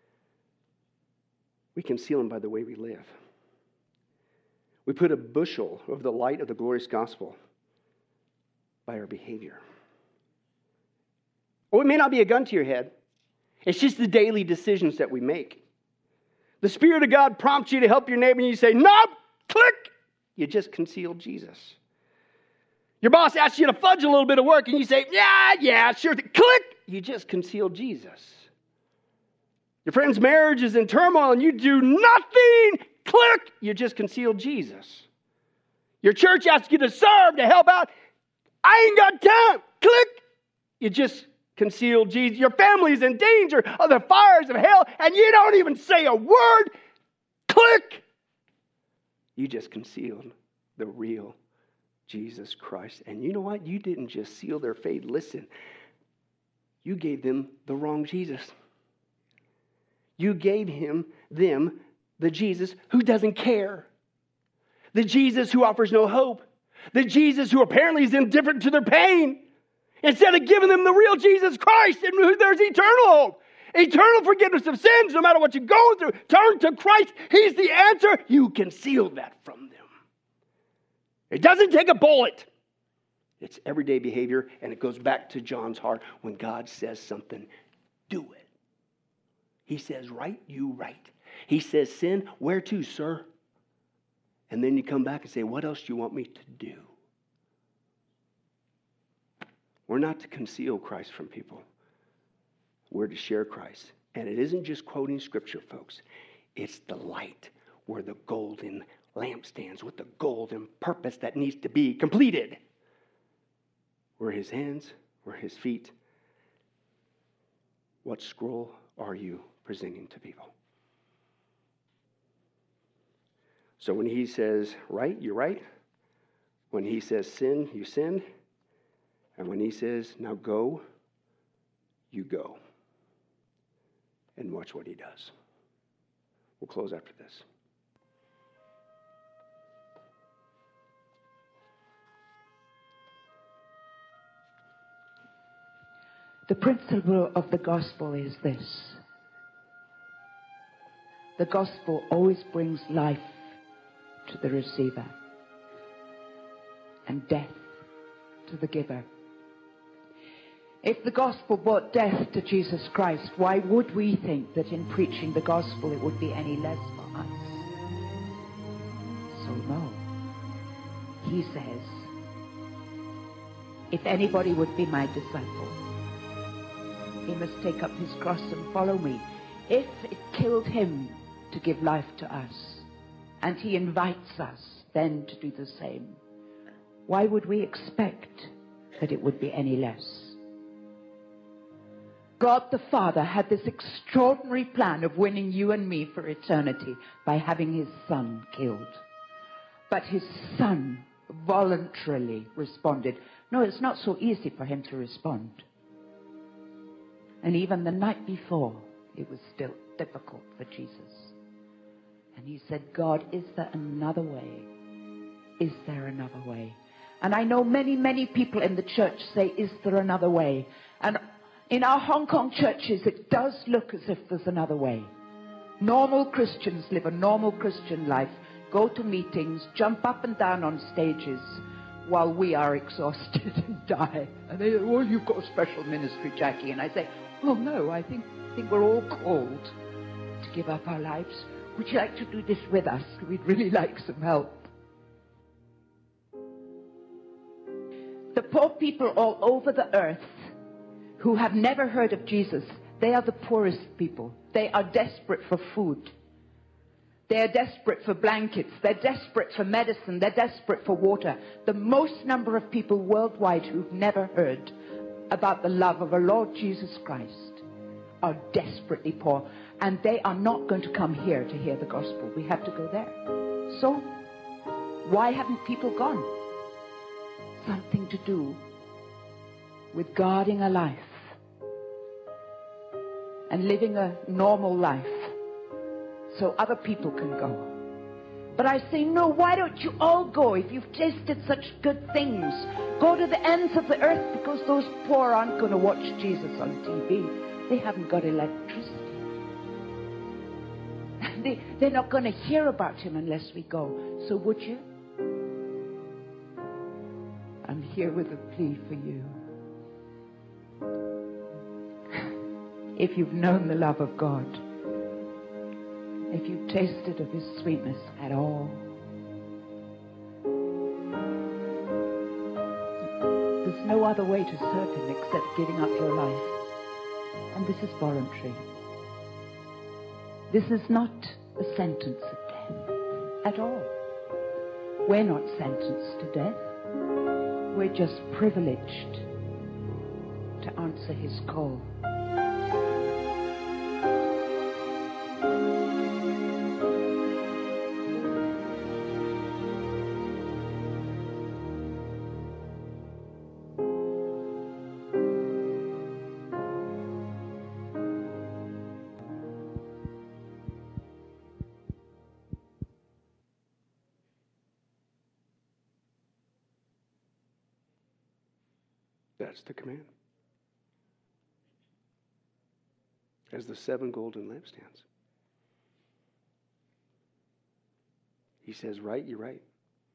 We conceal him by the way we live. We put a bushel over the light of the glorious gospel by our behavior. Or it may not be a gun to your head. It's just the daily decisions that we make. The Spirit of God prompts you to help your neighbor and you say, nope, click. You just concealed Jesus. Your boss asks you to fudge a little bit of work and you say, yeah, yeah, sure, click. You just concealed Jesus. Your friend's marriage is in turmoil and you do nothing, click. You just concealed Jesus. Your church asks you to serve, to help out. I ain't got time, click. You just concealed Jesus. Your family's in danger of the fires of hell, and you don't even say a word. Click. You just concealed the real Jesus Christ. And you know what? You didn't just seal their fate. Listen, you gave them the wrong Jesus. You gave him, them, the Jesus who doesn't care. The Jesus who offers no hope. The Jesus who apparently is indifferent to their pain. Instead of giving them the real Jesus Christ, and there's eternal hope. Eternal forgiveness of sins, no matter what you're going through. Turn to Christ. He's the answer. You conceal that from them. It doesn't take a bullet. It's everyday behavior, and it goes back to John's heart. When God says something, do it. He says, right, you right. He says, sin, where to, sir? And then you come back and say, what else do you want me to do? We're not to conceal Christ from people. We're to share Christ. And it isn't just quoting scripture, folks. It's the light where the golden lampstands with the golden purpose that needs to be completed. We're his hands, we're his feet. What scroll are you presenting to people? So when he says, right, you're right. When he says sin, you sinned. And when he says, now go, you go. And watch what he does. We'll close after this. The principle of the gospel is this. The gospel always brings life to the receiver and death to the giver. If the gospel brought death to Jesus Christ, why would we think that in preaching the gospel it would be any less for us? So no. He says, if anybody would be my disciple, he must take up his cross and follow me. If it killed him to give life to us, and he invites us then to do the same, why would we expect that it would be any less? God the Father had this extraordinary plan of winning you and me for eternity by having his Son killed. But his Son voluntarily responded. No, it's not so easy for him to respond. And even the night before, it was still difficult for Jesus. And he said, God, is there another way? Is there another way? And I know many, many people in the church say, is there another way? And in our Hong Kong churches, it does look as if there's another way. Normal Christians live a normal Christian life, go to meetings, jump up and down on stages, while we are exhausted and die. And they say, well, you've got a special ministry, Jackie. And I say, well, no, I think, I think we're all called to give up our lives. Would you like to do this with us? We'd really like some help. The poor people all over the earth who have never heard of Jesus, they are the poorest people. They are desperate for food. They are desperate for blankets. They're desperate for medicine. They're desperate for water. The most number of people worldwide who've never heard about the love of our Lord Jesus Christ are desperately poor. And they are not going to come here to hear the gospel. We have to go there. So, why haven't people gone? Something to do with guarding a life and living a normal life so other people can go. But I say, no, why don't you all go if you've tasted such good things? Go to the ends of the earth, because those poor aren't going to watch Jesus on T V. They haven't got electricity. They, they're not going to hear about him unless we go. So would you? I'm here with a plea for you. If you've known the love of God, if you've tasted of his sweetness at all, there's no other way to serve him except giving up your life. And this is voluntary. This is not a sentence of death at all. We're not sentenced to death. We're just privileged to answer his call. That's the command. As the seven golden lampstands. He says, right, you right.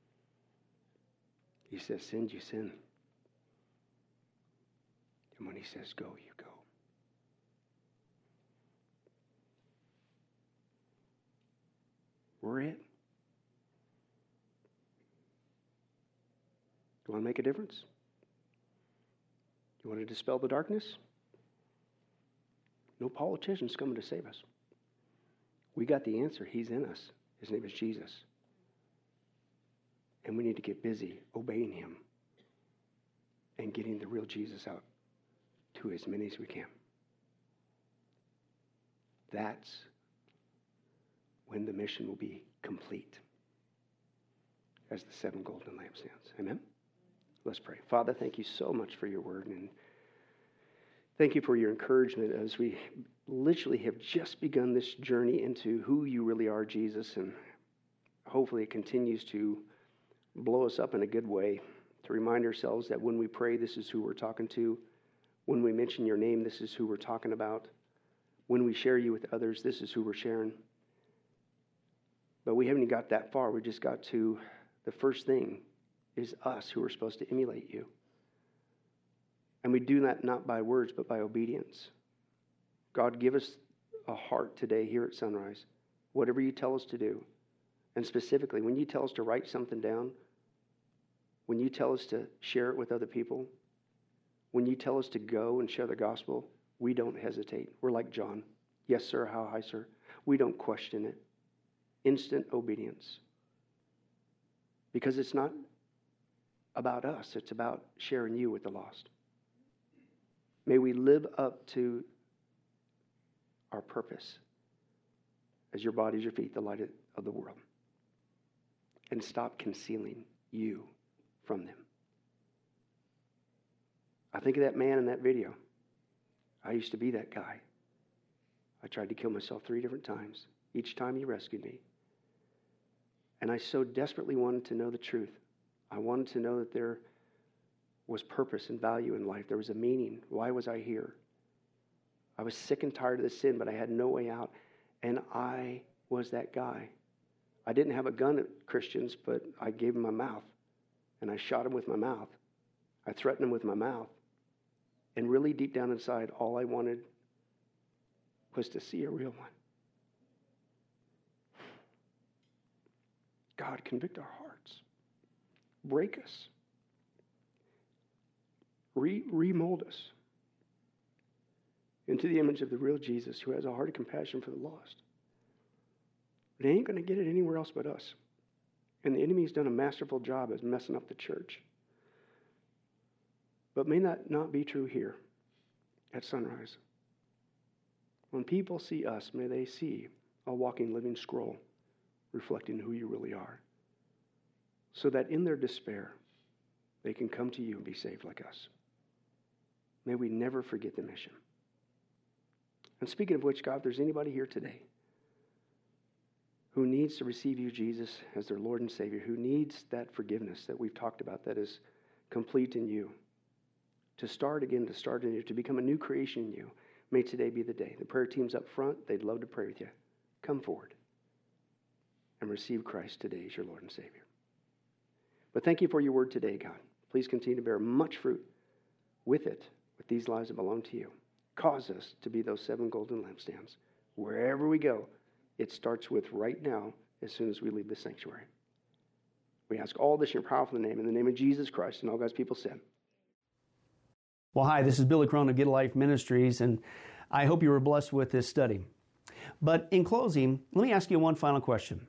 He says, sin, you sin. And when he says, go, you go. We're it. You want to make a difference? You want to dispel the darkness? No politician's coming to save us. We got the answer. He's in us. His name is Jesus. And we need to get busy obeying him and getting the real Jesus out to as many as we can. That's when the mission will be complete as the seven golden lampstands. Amen? Let's pray. Father, thank you so much for your word, and thank you for your encouragement as we literally have just begun this journey into who you really are, Jesus, and hopefully it continues to blow us up in a good way, to remind ourselves that when we pray, this is who we're talking to. When we mention your name, this is who we're talking about. When we share you with others, this is who we're sharing. But we haven't got that far. We just got to the first thing is us who are supposed to emulate you. And we do that not by words, but by obedience. God, give us a heart today here at Sunrise, whatever you tell us to do. And specifically, when you tell us to write something down, when you tell us to share it with other people, when you tell us to go and share the gospel, we don't hesitate. We're like John. Yes, sir. How high, sir? We don't question it. Instant obedience. Because it's not about us. It's about sharing you with the lost. May we live up to our purpose as your body is your feet, the light of the world. And stop concealing you from them. I think of that man in that video. I used to be that guy. I tried to kill myself three different times. Each time you rescued me. And I so desperately wanted to know the truth. I wanted to know that there was purpose and value in life. There was a meaning. Why was I here? I was sick and tired of the sin, but I had no way out. And I was that guy. I didn't have a gun at Christians, but I gave them my mouth. And I shot them with my mouth. I threatened them with my mouth. And really deep down inside, all I wanted was to see a real one. God, convict our hearts. Break us. Re- remold us into the image of the real Jesus who has a heart of compassion for the lost. They ain't going to get it anywhere else but us. And the enemy's done a masterful job of messing up the church. But may that not be true here at Sunrise. When people see us, may they see a walking, living scroll reflecting who you really are. So that in their despair, they can come to you and be saved like us. May we never forget the mission. And speaking of which, God, if there's anybody here today who needs to receive you, Jesus, as their Lord and Savior, who needs that forgiveness that we've talked about that is complete in you, to start again, to start anew, to become a new creation in you, may today be the day. The prayer team's up front. They'd love to pray with you. Come forward and receive Christ today as your Lord and Savior. But thank you for your word today, God. Please continue to bear much fruit with it, with these lives that belong to you. Cause us to be those seven golden lampstands. Wherever we go, it starts with right now, as soon as we leave the sanctuary. We ask all this in your powerful name, in the name of Jesus Christ, and all God's people said. Well, hi, this is Billy Crone of Get a Life Ministries, and I hope you were blessed with this study. But in closing, let me ask you one final question.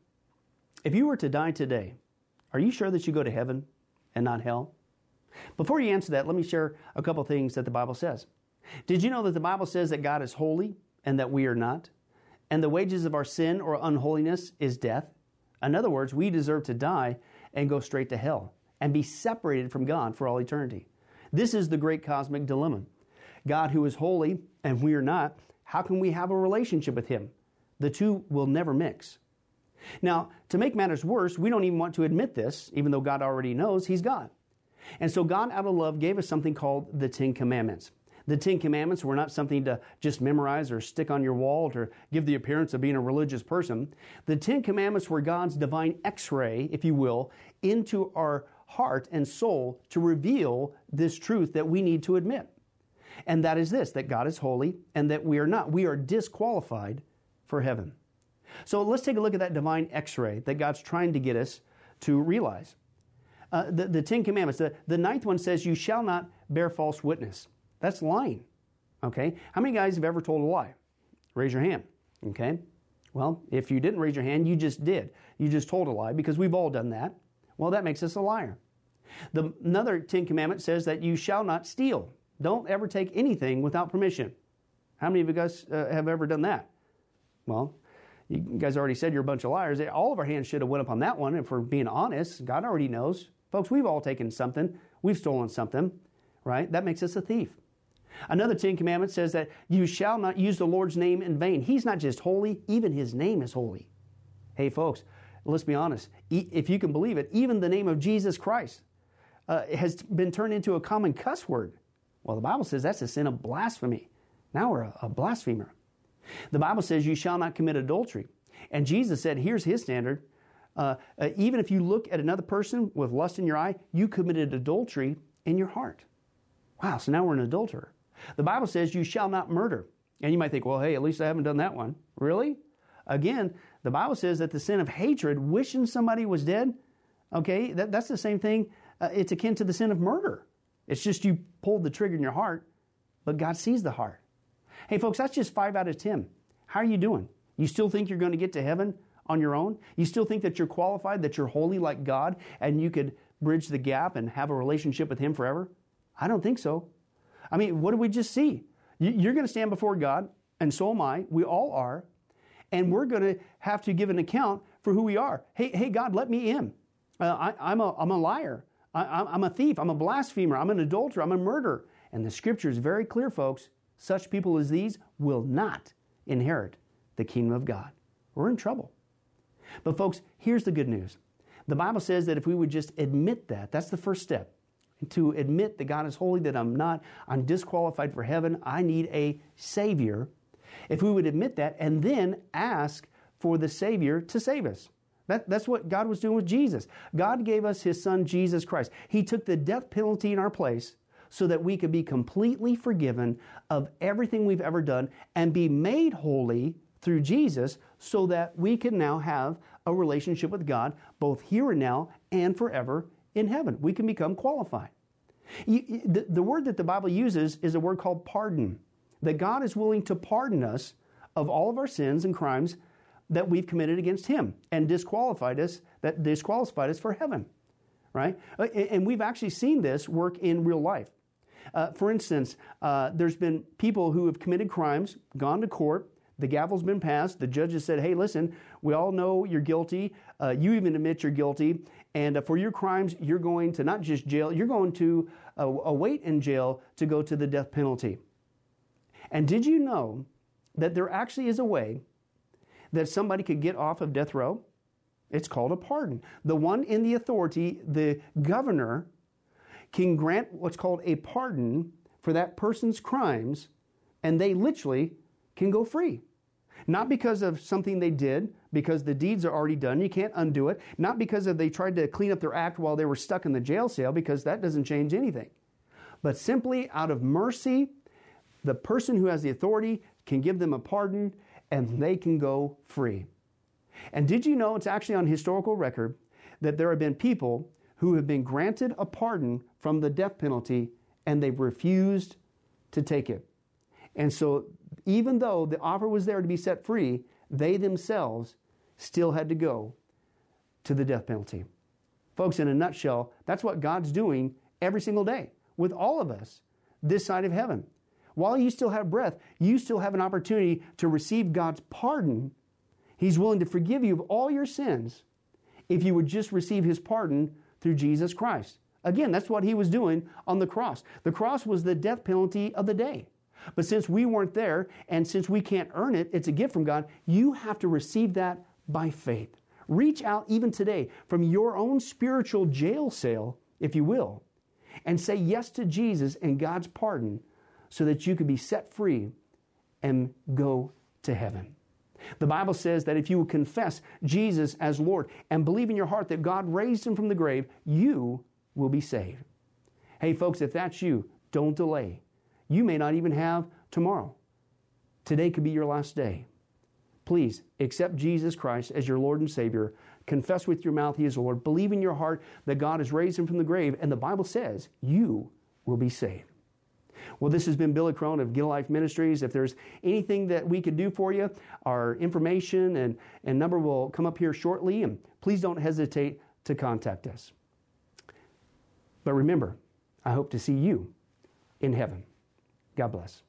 If you were to die today, are you sure that you go to heaven and not hell? Before you answer that, let me share a couple things that the Bible says. Did you know that the Bible says that God is holy and that we are not? And the wages of our sin or unholiness is death? In other words, we deserve to die and go straight to hell and be separated from God for all eternity. This is the great cosmic dilemma. God, who is holy and we are not, how can we have a relationship with Him? The two will never mix. Now, to make matters worse, we don't even want to admit this, even though God already knows He's God. And so God, out of love, gave us something called the Ten Commandments. The Ten Commandments were not something to just memorize or stick on your wall to give the appearance of being a religious person. The Ten Commandments were God's divine x-ray, if you will, into our heart and soul to reveal this truth that we need to admit. And that is this, that God is holy and that we are not. We are disqualified for heaven. So let's take a look at that divine x-ray that God's trying to get us to realize. Uh, the, the Ten Commandments, the, the ninth one says, you shall not bear false witness. That's lying, okay? How many guys have ever told a lie? Raise your hand, okay? Well, if you didn't raise your hand, you just did. You just told a lie because we've all done that. Well, that makes us a liar. The, another Ten Commandment says that you shall not steal. Don't ever take anything without permission. How many of you guys uh, have ever done that? Well, you guys already said you're a bunch of liars. All of our hands should have went up on that one. If we're being honest, God already knows. Folks, we've all taken something. We've stolen something, right? That makes us a thief. Another Ten Commandments says that you shall not use the Lord's name in vain. He's not just holy, even His name is holy. Hey, folks, let's be honest. If you can believe it, even the name of Jesus Christ uh, has been turned into a common cuss word. Well, the Bible says that's a sin of blasphemy. Now we're a, a blasphemer. The Bible says you shall not commit adultery. And Jesus said, here's His standard. Uh, uh, even if you look at another person with lust in your eye, you committed adultery in your heart. Wow, so now we're an adulterer. The Bible says you shall not murder. And you might think, well, hey, at least I haven't done that one. Really? Again, the Bible says that the sin of hatred, wishing somebody was dead, okay, that, that's the same thing. Uh, it's akin to the sin of murder. It's just you pulled the trigger in your heart, but God sees the heart. Hey, folks, that's just five out of ten. How are you doing? You still think you're going to get to heaven on your own? You still think that you're qualified, that you're holy like God, and you could bridge the gap and have a relationship with Him forever? I don't think so. I mean, what did we just see? You're going to stand before God, and so am I. We all are. And we're going to have to give an account for who we are. Hey, hey, God, let me in. Uh, I, I'm, a, I'm a liar. I, I'm a thief. I'm a blasphemer. I'm an adulterer. I'm a murderer. And the Scripture is very clear, folks. Such people as these will not inherit the kingdom of God. We're in trouble. But folks, here's the good news. The Bible says that if we would just admit that, that's the first step. To admit that God is holy, that I'm not, I'm disqualified for heaven, I need a Savior. If we would admit that and then ask for the Savior to save us. That, that's what God was doing with Jesus. God gave us His Son, Jesus Christ. He took the death penalty in our place so that we could be completely forgiven of everything we've ever done and be made holy through Jesus so that we can now have a relationship with God both here and now and forever in heaven. We can become qualified. You, the, the word that the Bible uses is a word called pardon. That God is willing to pardon us of all of our sins and crimes that we've committed against Him and disqualified us, that disqualified us for heaven, right? And we've actually seen this work in real life. Uh, for instance, uh, there's been people who have committed crimes, gone to court, the gavel's been passed, the judge has said, hey, listen, we all know you're guilty, uh, you even admit you're guilty, and uh, for your crimes, you're going to not just jail, you're going to uh, await in jail to go to the death penalty. And did you know that there actually is a way that somebody could get off of death row? It's called a pardon. The one in the authority, the governor, can grant what's called a pardon for that person's crimes, and they literally can go free. Not because of something they did, because the deeds are already done, you can't undo it. Not because of they tried to clean up their act while they were stuck in the jail cell, because that doesn't change anything. But simply out of mercy, the person who has the authority can give them a pardon and they can go free. And did you know it's actually on historical record that there have been people who have been granted a pardon from the death penalty and they've refused to take it. And so even though the offer was there to be set free, they themselves still had to go to the death penalty. Folks, in a nutshell, that's what God's doing every single day with all of us this side of heaven. While you still have breath, you still have an opportunity to receive God's pardon. He's willing to forgive you of all your sins if you would just receive His pardon through Jesus Christ. Again, that's what He was doing on the cross. The cross was the death penalty of the day. But since we weren't there, and since we can't earn it, it's a gift from God, you have to receive that by faith. Reach out even today from your own spiritual jail cell, if you will, and say yes to Jesus and God's pardon so that you can be set free and go to heaven. The Bible says that if you will confess Jesus as Lord and believe in your heart that God raised Him from the grave, you will be saved. Hey folks, if that's you, don't delay. You may not even have tomorrow. Today could be your last day. Please accept Jesus Christ as your Lord and Savior. Confess with your mouth He is Lord. Believe in your heart that God has raised Him from the grave, and the Bible says you will be saved. Well, this has been Billy Crone of Get a Life Ministries. If there's anything that we could do for you, our information and, and number will come up here shortly, and please don't hesitate to contact us. But remember, I hope to see you in heaven. God bless.